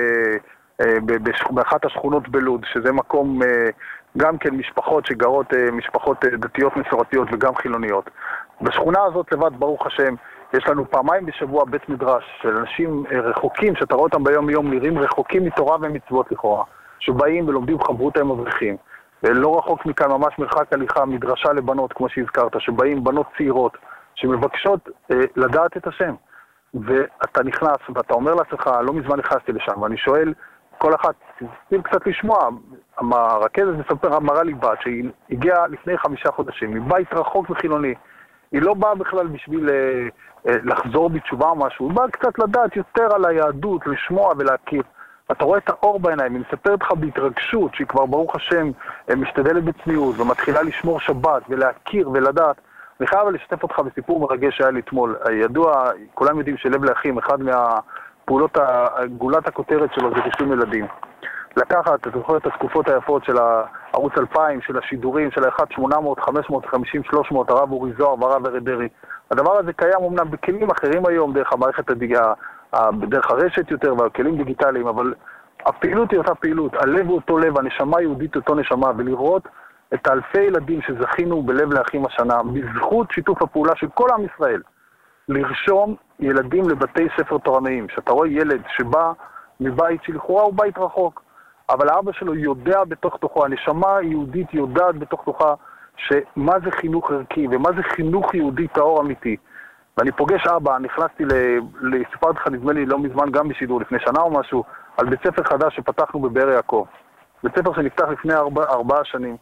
ב, ב, באחת השכונות בלוד, שזה מקום גם כן משפחות שגרות, משפחות דתיות מסורתיות וגם חילוניות. בשכונה הזאת לבד, ברוך השם, יש לנו פעמיים בשבוע בית מדרש של אנשים רחוקים, שאתה רואה אותם ביום יום, נראים רחוקים מתורה ומצוות לכאורה, שבאים ולומדים חברותא עם אברכים. ולא רחוק מכאן, ממש מרחק הליכה, מדרשה לבנות, כמו שהזכרת, שבאים בנות צעירות, שמבקשות אה, לדעת את השם. ואתה נכנס, ואתה אומר לעצמך, לא מזמן נכנסתי לשם, ואני שואל, כל אחת, תסתכל קצת לשמוע, הרכזת מספר, אמרה לי בת, שהיא הגיעה לפני חמישה חודשים, מבית רחוק וחילוני, היא לא באה בכלל בשביל אה, אה, לחזור בתשובה או משהו, היא באה קצת לדעת יותר על היהדות, לשמוע ולהכיר. אתה רואה את האור בעיניים, היא מספרת לך בהתרגשות, שהיא כבר ברוך השם משתדלת בצניעות, ומתחילה לשמור שבת ולהכיר ולדעת. אני חייב לשתף אותך בסיפור מרגש שהיה לי אתמול. ידוע, כולם יודעים שלב לאחים, אחד מהפעולות, גולת הכותרת שלו זה רישום ילדים. לקחת, אתה זוכר את התקופות היפות של ערוץ אלפיים, של השידורים, של ה-אחת שמונה מאות, חמש מאות וחמישים, שלוש מאות, הרב אורי זוהר והרב אריה דרעי. הדבר הזה קיים אמנם בכלים אחרים היום, דרך המערכת הדיגה, בדרך הרשת יותר והכלים דיגיטליים, אבל הפעילות היא אותה פעילות, הלב הוא אותו לב, הנשמה היהודית אותו נשמה, ולראות את האלפי ילדים שזכינו בלב לאחים השנה, בזכות שיתוף הפעולה של כל עם ישראל, לרשום ילדים לבתי ספר תורניים. שאתה רואה ילד שבא מבית שלכאורה הוא בית רחוק, אבל האבא שלו יודע בתוך תוכו, הנשמה היהודית יודעת בתוך תוכה, שמה זה חינוך ערכי ומה זה חינוך יהודי טהור אמיתי. ואני פוגש אבא, נכנסתי, לספרתי לך נדמה לי לא מזמן גם בשידור, לפני שנה או משהו, על בית ספר חדש שפתחנו בבאר יעקב. בית ספר שנפתח לפני ארבע, ארבעה שנים.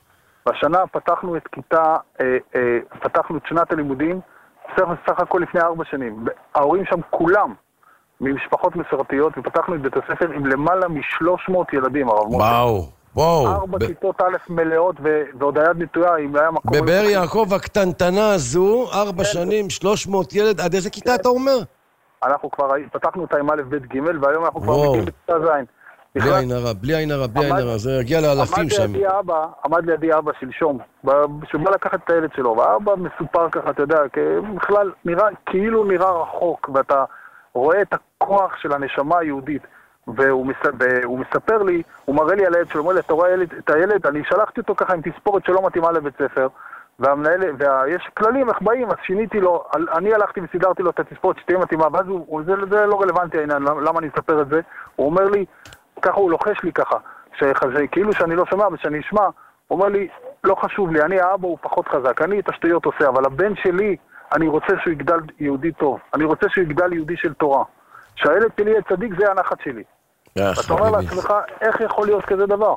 בשנה פתחנו את כיתה, אה, אה, פתחנו את שנת הלימודים, סך, סך הכל לפני ארבע שנים. ההורים שם כולם ממשפחות מסורתיות, ופתחנו את בית הספר עם למעלה מ-שלוש מאות ילדים, הרב משה. וואו, וואו. ארבע ב... כיתות א' מלאות ו... ועוד היד נטויה, אם היה מקום... בבאר יעקב הקטנטנה הזו, ארבע שנים, שלוש מאות ילד, עד איזה כיתה אתה אומר? אנחנו כבר פתחנו את עם א' ב' ג' והיום אנחנו כבר מגיעים בכיתה ז'. בלי עין הרע, בלי עין הרע, בלי עין הרע, זה יגיע לאלפים שם. עמד לידי אבא שלשום, שבא לקחת את הילד שלו, והאבא מסופר ככה, אתה יודע, בכלל נראה, כאילו נראה רחוק, ואתה רואה את הכוח של הנשמה היהודית, והוא מספר לי, הוא מראה לי על הילד שלו, הוא אומר לי, אתה רואה את הילד, אני שלחתי אותו ככה עם תספורת שלא מתאימה לבית ספר, והמנהל, ויש כללים, איך באים, אז שיניתי לו, אני הלכתי וסידרתי לו את התספורת שתהיה מתאימה, ואז הוא, זה, זה לא רלוונטי העניין, למה אני אספר את זה? הוא אומר לי, ככה הוא לוחש לי ככה, שחזה, כאילו שאני לא שומע ושאני אשמע, הוא אומר לי, לא חשוב לי, אני האבא הוא פחות חזק, אני את השטויות עושה, אבל הבן שלי, אני רוצה שהוא יגדל יהודי טוב, אני רוצה שהוא יגדל יהודי של תורה, שהילד שלי יהיה צדיק, זה הנחת שלי. אתה אומר לעצמך, איך יכול להיות כזה דבר?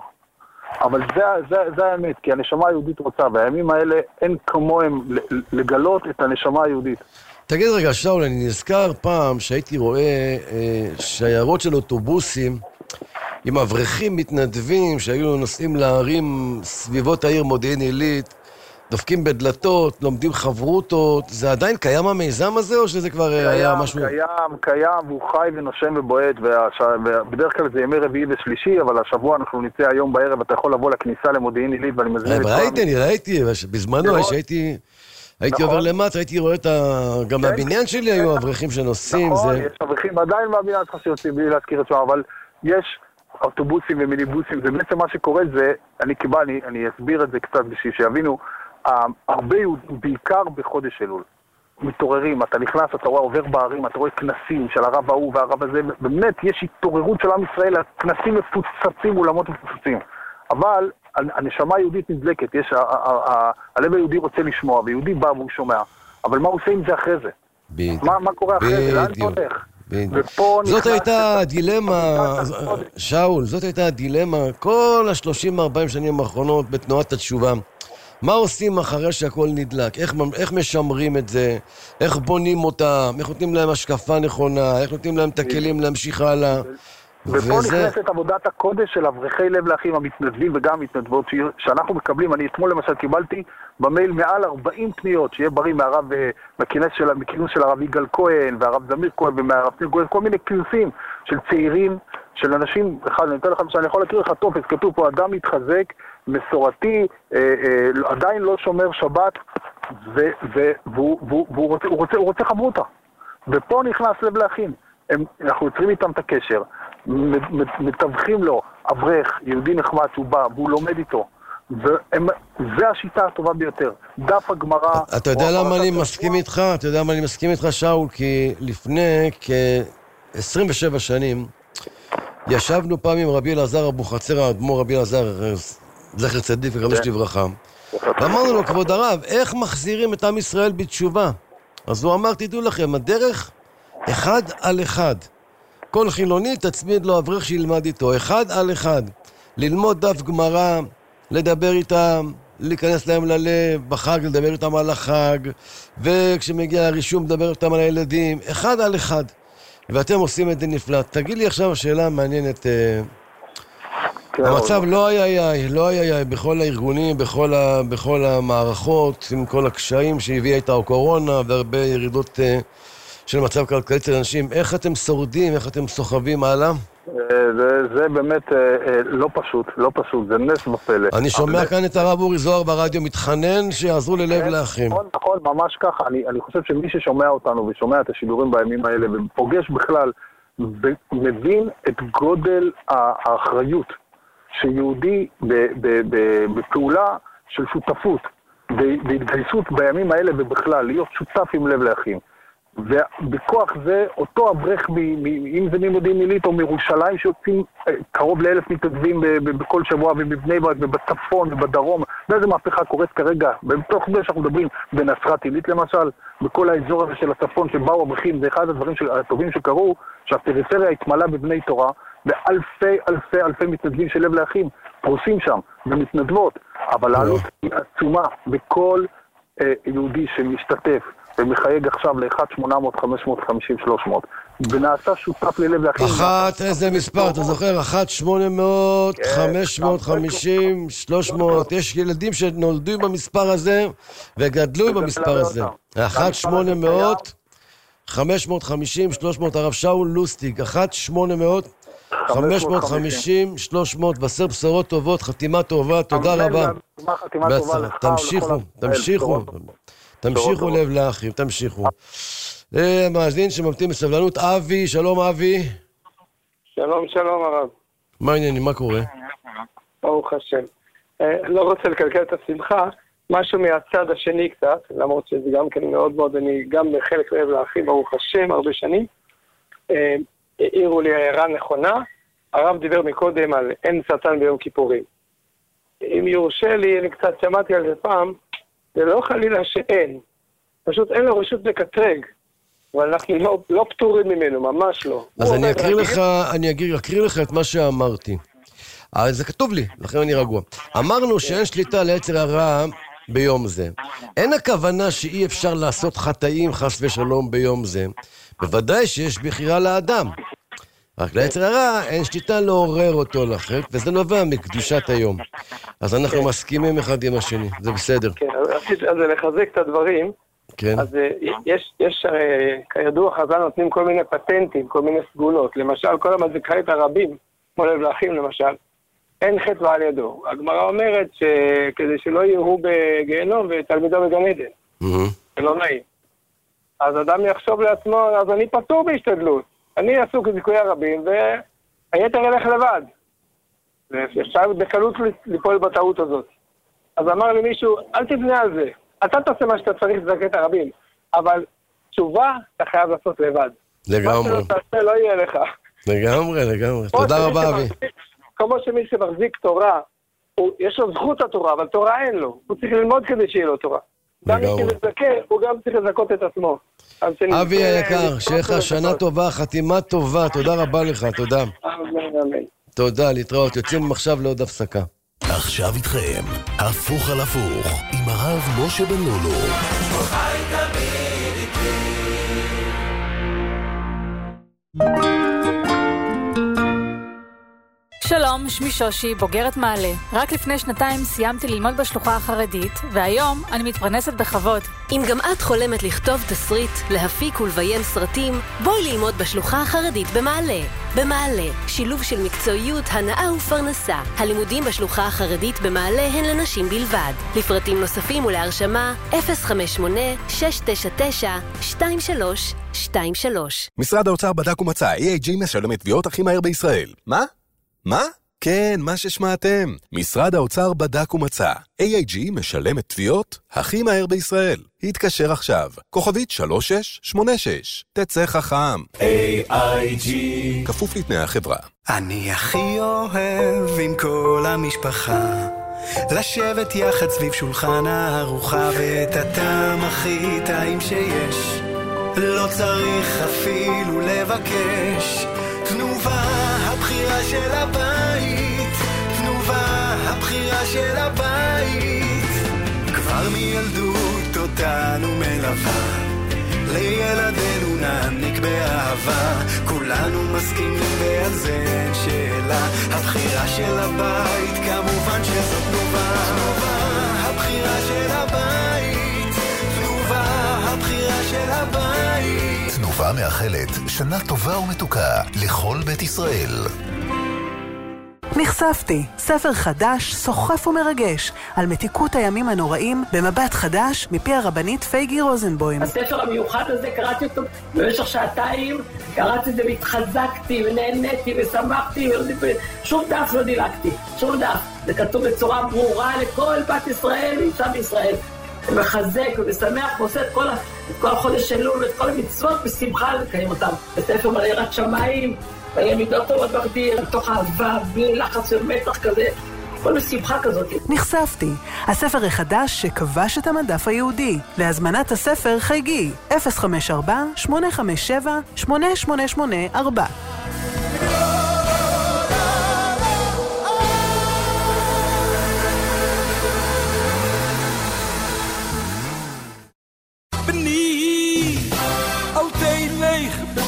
אבל זה, זה, זה האמת, כי הנשמה היהודית רוצה, והימים האלה אין כמוהם לגלות את הנשמה היהודית. תגיד רגע, שאול, אני נזכר פעם שהייתי רואה אה, שיירות של אוטובוסים עם אברכים מתנדבים שהיו נוסעים להרים סביבות העיר מודיעין עילית, דופקים בדלתות, לומדים חברותות. זה עדיין קיים המיזם הזה או שזה כבר קיים, היה משהו? קיים, קיים, והוא חי ונושם ובועט, ובדרך כלל זה ימי רביעי ושלישי, אבל השבוע אנחנו נצא היום בערב, אתה יכול לבוא לכניסה למודיעין עילית, ואני מזמין את כל... ראיתי, אני ראיתי, בזמנו שהייתי... הייתי עובר למטה, הייתי רואה את ה... גם מהבניין שלי היו אברכים שנוסעים. נכון, יש אברכים עדיין מהבניין שלך שיוצאים בלי להזכיר את שמה, אבל יש אוטובוסים ומיניבוסים, זה בעצם מה שקורה זה, אני קיבל, אני אסביר את זה קצת בשביל שיבינו, הרבה יהודים, בעיקר בחודש אלול, מתעוררים, אתה נכנס, אתה רואה, עובר בערים, אתה רואה כנסים של הרב ההוא והרב הזה, באמת יש התעוררות של עם ישראל, הכנסים מפוצצים, אולמות מפוצצים, אבל הנשמה היהודית נדלקת, יש, הלב היהודי רוצה לשמוע, ויהודי בא והוא שומע, אבל מה הוא עושה עם זה אחרי זה? מה, מה קורה אחרי זה? לאן זה הולך? זאת הייתה הדילמה, שאול, זאת הייתה הדילמה, כל ה-שלושים ארבעים שנים האחרונות בתנועת התשובה. מה עושים אחרי שהכל נדלק? איך, איך משמרים את זה? איך בונים אותם? איך נותנים להם השקפה נכונה? איך נותנים להם את הכלים להמשיך הלאה? ופה וזה... נכנסת עבודת הקודש של אברכי לב לאחים המתנדבים וגם המתנדבות שאנחנו מקבלים. אני אתמול למשל קיבלתי במייל מעל ארבעים פניות, שיהיה בריא מהרב, מכינוס של, מכינוס של הרב יגאל כהן והרב זמיר כהן ומהרב תיר כהן, כל מיני כינוסים של צעירים, של אנשים, אחד, אני אתן לך שאני יכול להכיר לך טופס, כתוב פה אדם מתחזק, מסורתי, אה, אה, עדיין לא שומר שבת, ו, ו, והוא, והוא, והוא רוצה, הוא רוצה, הוא רוצה חברותה. ופה נכנס לב לאחים. הם, אנחנו יוצרים איתם את הקשר, מתווכים לו, אברך, יהודי נחמד שהוא בא, והוא לומד איתו. וזה השיטה הטובה ביותר. דף הגמרא... אתה יודע למה אני מסכים איתך? אתה יודע למה אני מסכים איתך, שאול? כי לפני כ-עשרים ושבע שנים ישבנו פעם עם רבי אלעזר אבוחצירא, האדמו"ר רבי אלעזר, זכר צדיק וקדוש לברכה, ואמרנו לו, כבוד הרב, איך מחזירים את עם ישראל בתשובה? אז הוא אמר, תדעו לכם, הדרך אחד על אחד. כל חילוני תצמיד לו אברך שילמד איתו, אחד על אחד. ללמוד דף גמרא, לדבר איתם, להיכנס להם ללב, בחג לדבר איתם על החג, וכשמגיע הרישום לדבר איתם על הילדים, אחד על אחד. ואתם עושים את זה נפלא. תגיד לי עכשיו שאלה מעניינת. המצב לא היה היה, לא היה היה בכל הארגונים, בכל, ה, בכל המערכות, עם כל הקשיים שהביאה איתה הקורונה, והרבה ירידות של מצב כלכלי אצל אנשים. איך אתם שורדים, איך אתם סוחבים הלאה? זה, זה באמת לא פשוט, לא פשוט, זה נס ופלא. אני שומע כאן את הרב אורי זוהר ברדיו מתחנן שיעזרו ללב לאחים. נכון, נכון, ממש ככה. אני, אני חושב שמי ששומע אותנו ושומע את השידורים בימים האלה ופוגש בכלל, מבין את גודל האחריות שיהודי בפעולה של שותפות והתגייסות בימים האלה ובכלל, להיות שותף עם לב לאחים. ובכוח זה, אותו אברך, אם זה ממודיעין עילית או מירושלים, שיוצאים קרוב לאלף מתנדבים בכל שבוע, ובבני ברק, ובצפון, ובדרום, ואיזה מהפכה קורית כרגע, בתוך זה שאנחנו מדברים בנצרת עילית למשל, בכל האזור הזה של הצפון שבאו אברכים, זה אחד הדברים הטובים שקרו, שהפריפריה התמלאה בבני תורה, ואלפי אלפי אלפי מתנדבים של לב לאחים פרוסים שם, ומתנדבות. אבל העלות היא עצומה בכל יהודי שמשתתף ומחייג עכשיו ל-אחת שמונה מאות חמש מאות חמישים שלוש מאות ונעשה שותף ללב לאחים. אחת, איזה מספר, אתה זוכר? אחת שמונה מאות חמש מאות חמישים שלוש מאות. יש ילדים שנולדו עם המספר הזה וגדלו עם המספר הזה. אחת שמונה מאות חמש מאות חמישים שלוש מאות. הרב שאול לוסטיג, אחת שמונה מאות חמש מאות חמישים שלוש מאות. בשר בשורות טובות, חתימה טובה, תודה רבה. תמשיכו, תמשיכו. תמשיכו לב לאחים, תמשיכו. מאזין שממתין בסבלנות, אבי, שלום אבי. שלום, שלום הרב. מה העניינים, מה קורה? ברוך השם. לא רוצה לקלקל את השמחה, משהו מהצד השני קצת, למרות שזה גם כן מאוד מאוד, אני גם חלק לב לאחים, ברוך השם, הרבה שנים. העירו לי הערה נכונה, הרב דיבר מקודם על אין שטן ביום כיפורים. אם יורשה לי, אני קצת שמעתי על זה פעם, זה לא חלילה שאין, פשוט אין לו רשות לקטרג, אבל אנחנו לא, לא פטורים ממנו, ממש לא. אז אני אקריא לך, אני אקריא לך את מה שאמרתי. אז זה כתוב לי, לכן אני רגוע. אמרנו שאין שליטה ליצר הרע ביום זה. אין הכוונה שאי אפשר לעשות חטאים חס ושלום ביום זה. בוודאי שיש בחירה לאדם. רק ליצר הרע אין שליטה לעורר אותו לחטא, וזה נובע מקדושת היום. אז אנחנו מסכימים אחד עם השני, זה בסדר. כן, אז לחזק את הדברים. כן. אז יש, יש, כידוע חז"ל נותנים כל מיני פטנטים, כל מיני סגולות. למשל, כל המזכרת הרבים, כמו לב לאחים למשל, אין חטא ועל ידו. הגמרא אומרת שכדי שלא יראו בגיהנום ותלמידו בגן עדן. זה לא נעים. אז אדם יחשוב לעצמו, אז אני פטור בהשתדלות. אני עסוק בזיכוי הרבים, והיתר ילך לבד. ואפשר בקלות ליפול בטעות הזאת. אז אמר לי מישהו, אל תבנה על זה. אתה תעשה מה שאתה צריך לזכר את הרבים. אבל תשובה, אתה חייב לעשות לבד. לגמרי. מה שלא תעשה לא יהיה לך. לגמרי, לגמרי. תודה רבה, אבי. כמו שמי שמחזיק תורה, יש לו זכות התורה, אבל תורה אין לו. הוא צריך ללמוד כדי שיהיה לו תורה. גם מי שמזכר, הוא גם צריך לזכות את עצמו. אבי היקר, שיהיה לך שנה טובה, חתימה טובה, תודה רבה לך, תודה. תודה, להתראות, יוצאים עכשיו לעוד הפסקה. עכשיו איתכם, הפוך על הפוך, עם הרב משה בן לולו. שלום, שמי שושי, בוגרת מעלה. רק לפני שנתיים סיימתי ללמוד בשלוחה החרדית, והיום אני מתפרנסת בכבוד. אם גם את חולמת לכתוב תסריט, להפיק ולביים סרטים, בואי ללמוד בשלוחה החרדית במעלה. במעלה, שילוב של מקצועיות, הנאה ופרנסה. הלימודים בשלוחה החרדית במעלה הן לנשים בלבד. לפרטים נוספים ולהרשמה, אפס חמש שמונה שש תשע תשע שתיים שלוש שתיים שלוש. משרד האוצר בדק ומצא, איי איי ג'י משלם את תביעות הכי מהר בישראל. מה? מה? כן, מה ששמעתם. משרד האוצר בדק ומצא. איי איי ג'י משלם את תביעות הכי מהר בישראל. התקשר עכשיו. כוכבית שלוש שש שמונה שש. תצא חכם. איי איי ג'י. כפוף לתנאי החברה. אני הכי אוהב עם כל המשפחה לשבת יחד סביב שולחן הארוחה ואת הטעם הכי טעים שיש. לא צריך אפילו לבקש. תנובה הבחירה של הבית, תנובה הבחירה של הבית, כבר מילדות אותנו מלווה, לילדינו נעניק באהבה, כולנו מסכימים ועל זה אין שאלה, הבחירה של הבית כמובן שזאת תנובה, תנובה הבחירה של הבית, תנובה הבחירה של הבית. תנובה מאחלת שנה טובה ומתוקה לכל בית ישראל. נחשפתי, ספר חדש, סוחף ומרגש, על מתיקות הימים הנוראים, במבט חדש, מפי הרבנית פייגי רוזנבוים. הספר המיוחד הזה, קראתי אותו במשך שעתיים, קראתי את זה והתחזקתי ונהניתי ושמחתי, שום דף לא דילגתי, שום דף. זה כתוב בצורה ברורה לכל בת ישראל ואישה בישראל. הוא מחזק ומשמח ועושה את כל, את כל החודש שלו ואת כל המצוות בשמחה לקיים אותם. בספר מלא יראת שמיים, מלא מידות טובות מגדיר, מתוך אהבה, בלי לחץ ומתח כזה, כל בשמחה כזאת. נחשפתי, הספר החדש שכבש את המדף היהודי. להזמנת הספר חייגי אפס חמש ארבע שמונה חמש שבע שמונה שמונה שמונה ארבע.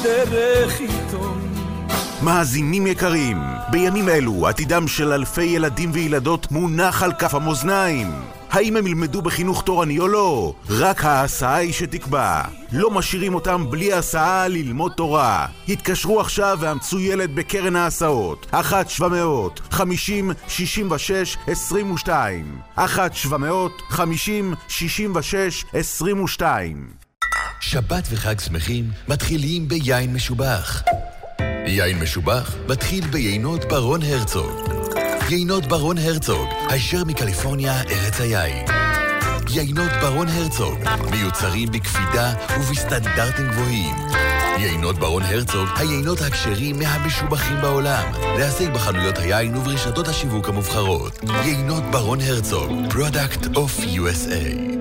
דרך עיתון. מאזינים יקרים, בימים אלו עתידם של אלפי ילדים וילדות מונח על כף המאזניים. האם הם ילמדו בחינוך תורני או לא? רק ההסעה היא שתקבע. לא משאירים אותם בלי הסעה ללמוד תורה. התקשרו עכשיו ואמצו ילד בקרן ההסעות. אחת שבע מאות חמישים שישים ושש עשרים ושתיים. אחת שבע מאות חמישים שישים ושש עשרים ושתיים. שבת וחג שמחים מתחילים ביין משובח. יין משובח מתחיל ביינות ברון הרצוג. יינות ברון הרצוג, הישר מקליפורניה, ארץ היין. יינות ברון הרצוג, מיוצרים בקפידה ובסטנדרטים גבוהים. יינות ברון הרצוג, היינות הכשרים מהמשובחים בעולם. להשיג בחנויות היין וברשתות השיווק המובחרות. יינות ברון הרצוג, Product of יו אס איי.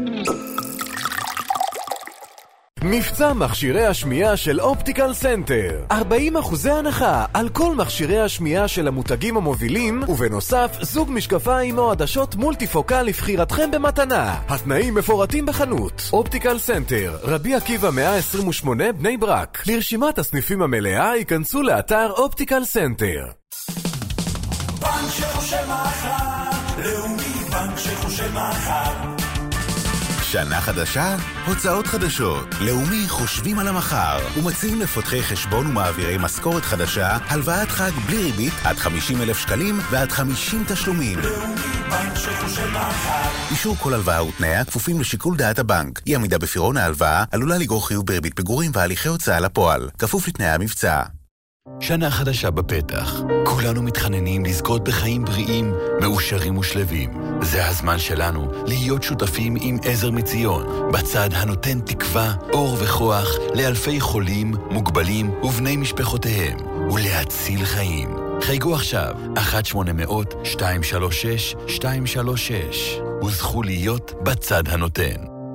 מבצע מכשירי השמיעה של אופטיקל סנטר. ארבעים אחוזי הנחה על כל מכשירי השמיעה של המותגים המובילים, ובנוסף זוג משקפיים או עדשות מולטיפוקל לבחירתכם במתנה. התנאים מפורטים בחנות. אופטיקל סנטר, רבי עקיבא מאה עשרים ושמונה בני ברק. לרשימת הסניפים המלאה ייכנסו לאתר אופטיקל סנטר. בנק שחושב מחר, לאומי בנק שחושב מחר. שנה חדשה? הוצאות חדשות. לאומי חושבים על המחר ומציעים לפותחי חשבון ומעבירי משכורת חדשה הלוואת חג בלי ריבית עד חמישים אלף שקלים ועד חמישים תשלומים. לאומי בנק שחושב מחר. אישור כל הלוואה ותנאיה כפופים לשיקול דעת הבנק. אי עמידה בפירעון ההלוואה עלולה לגרור חיוב בריבית פיגורים והליכי הוצאה לפועל. כפוף לתנאי המבצע. שנה חדשה בפתח. כולנו מתחננים לזכות בחיים בריאים, מאושרים ושלבים. זה הזמן שלנו להיות שותפים עם עזר מציון, בצד הנותן תקווה, אור וכוח לאלפי חולים, מוגבלים ובני משפחותיהם, ולהציל חיים. חייגו עכשיו, אחת שמונה מאות שתיים שלוש שש שתיים שלוש שש, וזכו להיות בצד הנותן.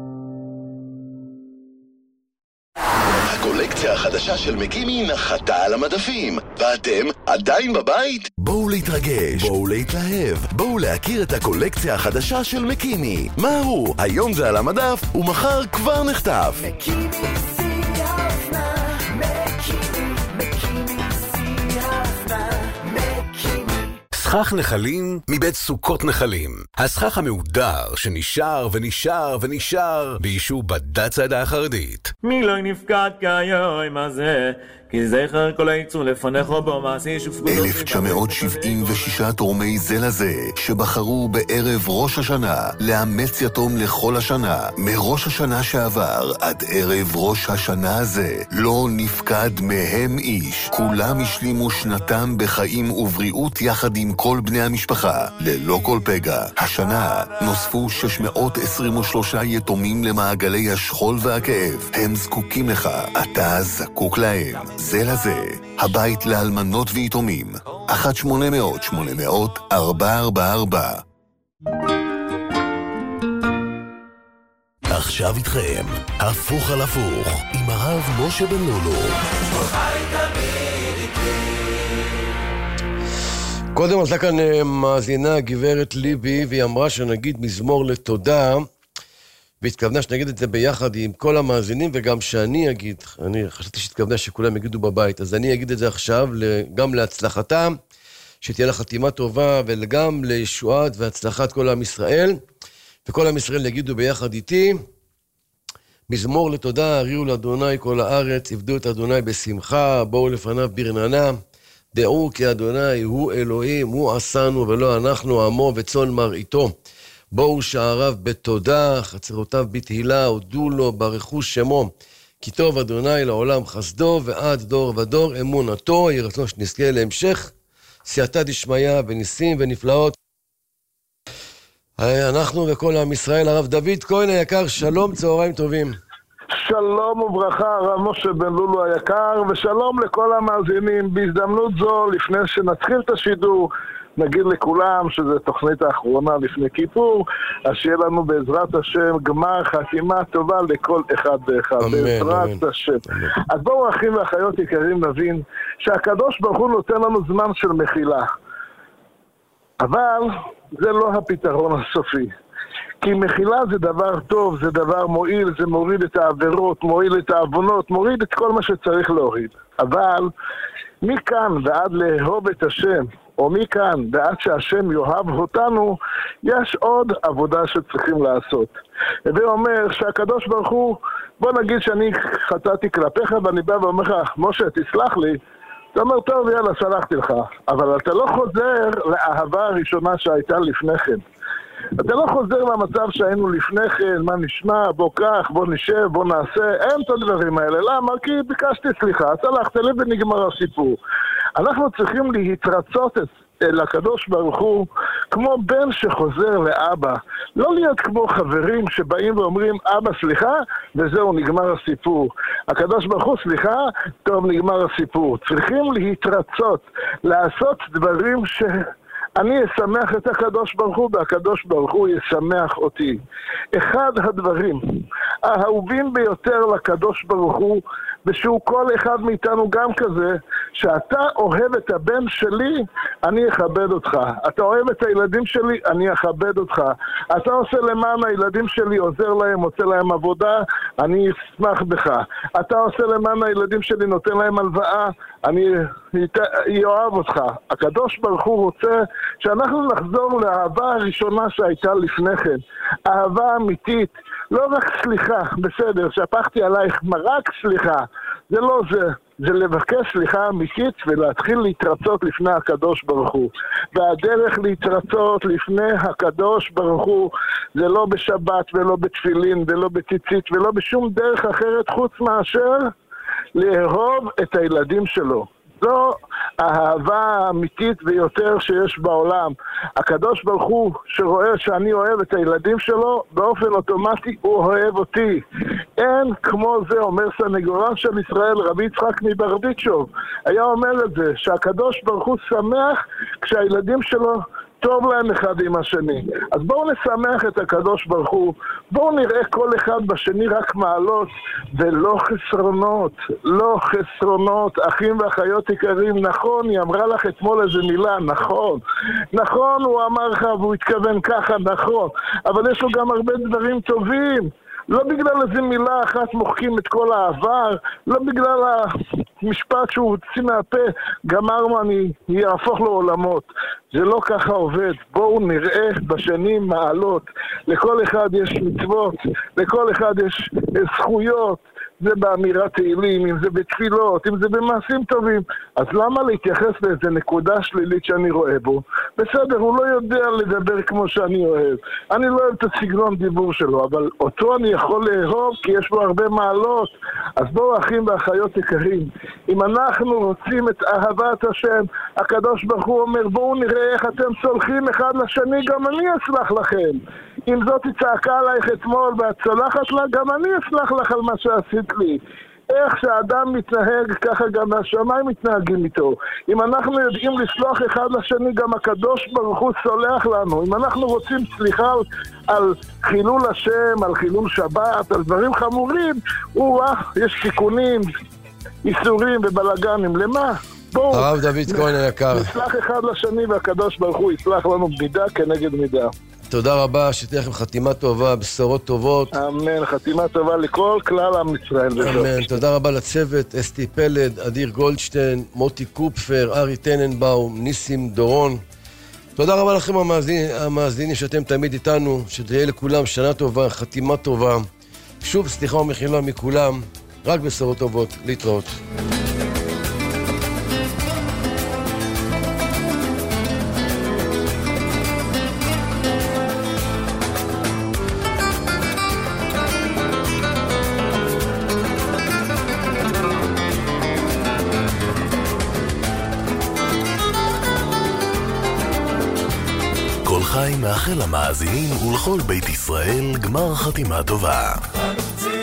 הקולקציה החדשה של מקימי נחתה על המדפים, ואתם עדיין בבית? בואו להתרגש, בואו להתלהב, בואו להכיר את הקולקציה החדשה של מקימי. מהרו, היום זה על המדף, ומחר כבר נחטף. מקימי שיא האופנה, מקימי, מקימי שיא האופנה, מקימי. סכך נחלים מבית סוכות נחלים. הסכך המהודר שנשאר ונשאר ונשאר באישור בד"ץ העדה החרדית. מי לא נפקד כיום הזה, כי זכר כל הייצור לפניך בו מעשי שופגו. אלף תשע מאות שבעים ושישה תורמי זה לזה שבחרו בערב ראש השנה לאמץ יתום לכל השנה. מראש השנה שעבר עד ערב ראש השנה הזה לא נפקד מהם איש. כולם השלימו שנתם בחיים ובריאות יחד עם כל בני המשפחה ללא כל פגע. השנה נוספו שש מאות עשרים ושלושה יתומים למעגלי השכול והכאב. הם זקוקים לך, אתה זקוק להם. זה לזה, הבית לאלמנות ויתומים. אחת שמונה מאות שמונה מאות ארבע ארבע ארבע. עכשיו איתכם, הפוך על הפוך, עם הרב משה בן לולו. קודם עשתה כאן מאזינה גברת ליבי, והיא אמרה שנגיד מזמור לתודה, והתכוונה שנגיד את זה ביחד עם כל המאזינים, וגם שאני אגיד, אני חשבתי שהתכוונה שכולם יגידו בבית, אז אני אגיד את זה עכשיו, גם להצלחתם, שתהיה לה חתימה טובה, וגם לישועת והצלחת כל עם ישראל, וכל עם ישראל יגידו ביחד איתי, מזמור לתודה, הריעו לאדוני כל הארץ, עבדו את אדוני בשמחה, בואו לפניו ברננה, דעו כי אדוני הוא אלוהים, הוא עשנו ולא אנחנו, עמו וצאן מרעיתו. בואו שעריו בתודה, חצרותיו בתהילה, הודו לו, ברכו שמו. כי טוב אדוני לעולם חסדו, ועד דור ודור אמונתו, יהי רצון שנזכה להמשך, סייעתא דשמיא וניסים ונפלאות. אנחנו וכל עם ישראל, הרב דוד כהן היקר, שלום, צהריים טובים. שלום וברכה, הרב משה בן לולו היקר, ושלום לכל המאזינים. בהזדמנות זו, לפני שנתחיל את השידור, נגיד לכולם שזו תוכנית האחרונה לפני כיפור, אז שיהיה לנו בעזרת השם גמר חתימה טובה לכל אחד ואחד. אמן, בעזרת אמן. השם. אמן. אז בואו אחים ואחיות יקרים נבין שהקדוש ברוך הוא נותן לנו זמן של מחילה. אבל זה לא הפתרון הסופי. כי מחילה זה דבר טוב, זה דבר מועיל, זה מוריד את העבירות, מועיל את העוונות, מוריד את כל מה שצריך להוריד. אבל מכאן ועד לאהוב את השם, או מכאן ועד שהשם יאהב אותנו, יש עוד עבודה שצריכים לעשות. הווי אומר שהקדוש ברוך הוא, בוא נגיד שאני חטאתי כלפיך ואני בא ואומר לך, משה תסלח לי, אתה אומר טוב יאללה סלחתי לך, אבל אתה לא חוזר לאהבה הראשונה שהייתה לפני כן. אתה לא חוזר למצב שהיינו לפני כן, מה נשמע, בוא כך, בוא נשב, בוא נעשה, אין את הדברים האלה. למה? כי ביקשתי סליחה, סלחת לי ונגמר הסיפור. אנחנו צריכים להתרצות אל הקדוש ברוך הוא כמו בן שחוזר לאבא. לא להיות כמו חברים שבאים ואומרים אבא סליחה וזהו נגמר הסיפור. הקדוש ברוך הוא סליחה, טוב נגמר הסיפור. צריכים להתרצות, לעשות דברים ש... אני אשמח את הקדוש ברוך הוא, והקדוש ברוך הוא ישמח אותי. אחד הדברים האהובים ביותר לקדוש ברוך הוא, ושהוא כל אחד מאיתנו גם כזה, שאתה אוהב את הבן שלי, אני אכבד אותך. אתה אוהב את הילדים שלי, אני אכבד אותך. אתה עושה למען הילדים שלי, עוזר להם, עושה להם עבודה, אני אשמח בך. אתה עושה למען הילדים שלי, נותן להם הלוואה, אני אוהב אותך. הקדוש ברוך הוא רוצה שאנחנו נחזור לאהבה הראשונה שהייתה לפני כן. אהבה אמיתית, לא רק סליחה, בסדר, שפכתי עלייך, רק סליחה. זה לא זה, זה לבקש סליחה אמיתית ולהתחיל להתרצות לפני הקדוש ברוך הוא. והדרך להתרצות לפני הקדוש ברוך הוא זה לא בשבת ולא בתפילין ולא בציצית ולא בשום דרך אחרת חוץ מאשר לאהוב את הילדים שלו. זו האהבה האמיתית ביותר שיש בעולם. הקדוש ברוך הוא שרואה שאני אוהב את הילדים שלו, באופן אוטומטי הוא אוהב אותי. אין כמו זה, אומר סנגורם של ישראל, רבי יצחק מברדיצ'וב, היה אומר את זה, שהקדוש ברוך הוא שמח כשהילדים שלו טוב להם אחד עם השני. אז בואו נשמח את הקדוש ברוך הוא, בואו נראה כל אחד בשני רק מעלות ולא חסרונות, לא חסרונות. אחים ואחיות יקרים, נכון, היא אמרה לך אתמול איזה מילה, נכון, נכון הוא אמר לך והוא התכוון ככה, נכון, אבל יש לו גם הרבה דברים טובים. לא בגלל איזה מילה אחת מוחקים את כל העבר, לא בגלל המשפט שהוא הוציא מהפה, גמרנו אני יהפוך לעולמות. זה לא ככה עובד. בואו נראה בשנים מעלות. לכל אחד יש מצוות, לכל אחד יש זכויות, זה באמירת תהילים, אם זה בתפילות, אם זה במעשים טובים. אז למה להתייחס לאיזה נקודה שלילית שאני רואה בו? בסדר, הוא לא יודע לדבר כמו שאני אוהב. אני לא אוהב את הסגנון דיבור שלו, אבל אותו אני יכול לאהוב כי יש בו הרבה מעלות. אז בואו אחים ואחיות יקרים, אם אנחנו רוצים את אהבת השם, הקדוש ברוך הוא אומר, בואו נראה איך אתם סולחים אחד לשני, גם אני אסלח לכם. אם זאת צעקה עלייך אתמול ואת סולחת לה, גם אני אסלח לך על מה שעשית לי. איך שהאדם מתנהג, ככה גם השמיים מתנהגים איתו. אם אנחנו יודעים לסלוח אחד לשני, גם הקדוש ברוך הוא סולח לנו. אם אנחנו רוצים סליחה על, על חילול השם, על חילול שבת, על דברים חמורים, וואה, יש תיקונים, איסורים ובלגנים. למה? בואו, הרב דוד כהן היקר, נסלח אחד לשני והקדוש ברוך הוא יסלח לנו מידה כנגד מידה. תודה רבה, שתהיה לכם חתימה טובה, בשורות טובות. אמן, חתימה טובה לכל כלל עם ישראל. אמן, תודה רבה לצוות, אסתי פלד, אדיר גולדשטיין, מוטי קופפר, ארי טננבאום, ניסים דורון. תודה רבה לכם המאזינים, המאזינים שאתם תמיד איתנו, שתהיה לכולם שנה טובה, חתימה טובה. שוב, סליחה ומחילה מכולם, רק בשורות טובות, להתראות. מאחל למאזינים ולכל בית ישראל גמר חתימה טובה.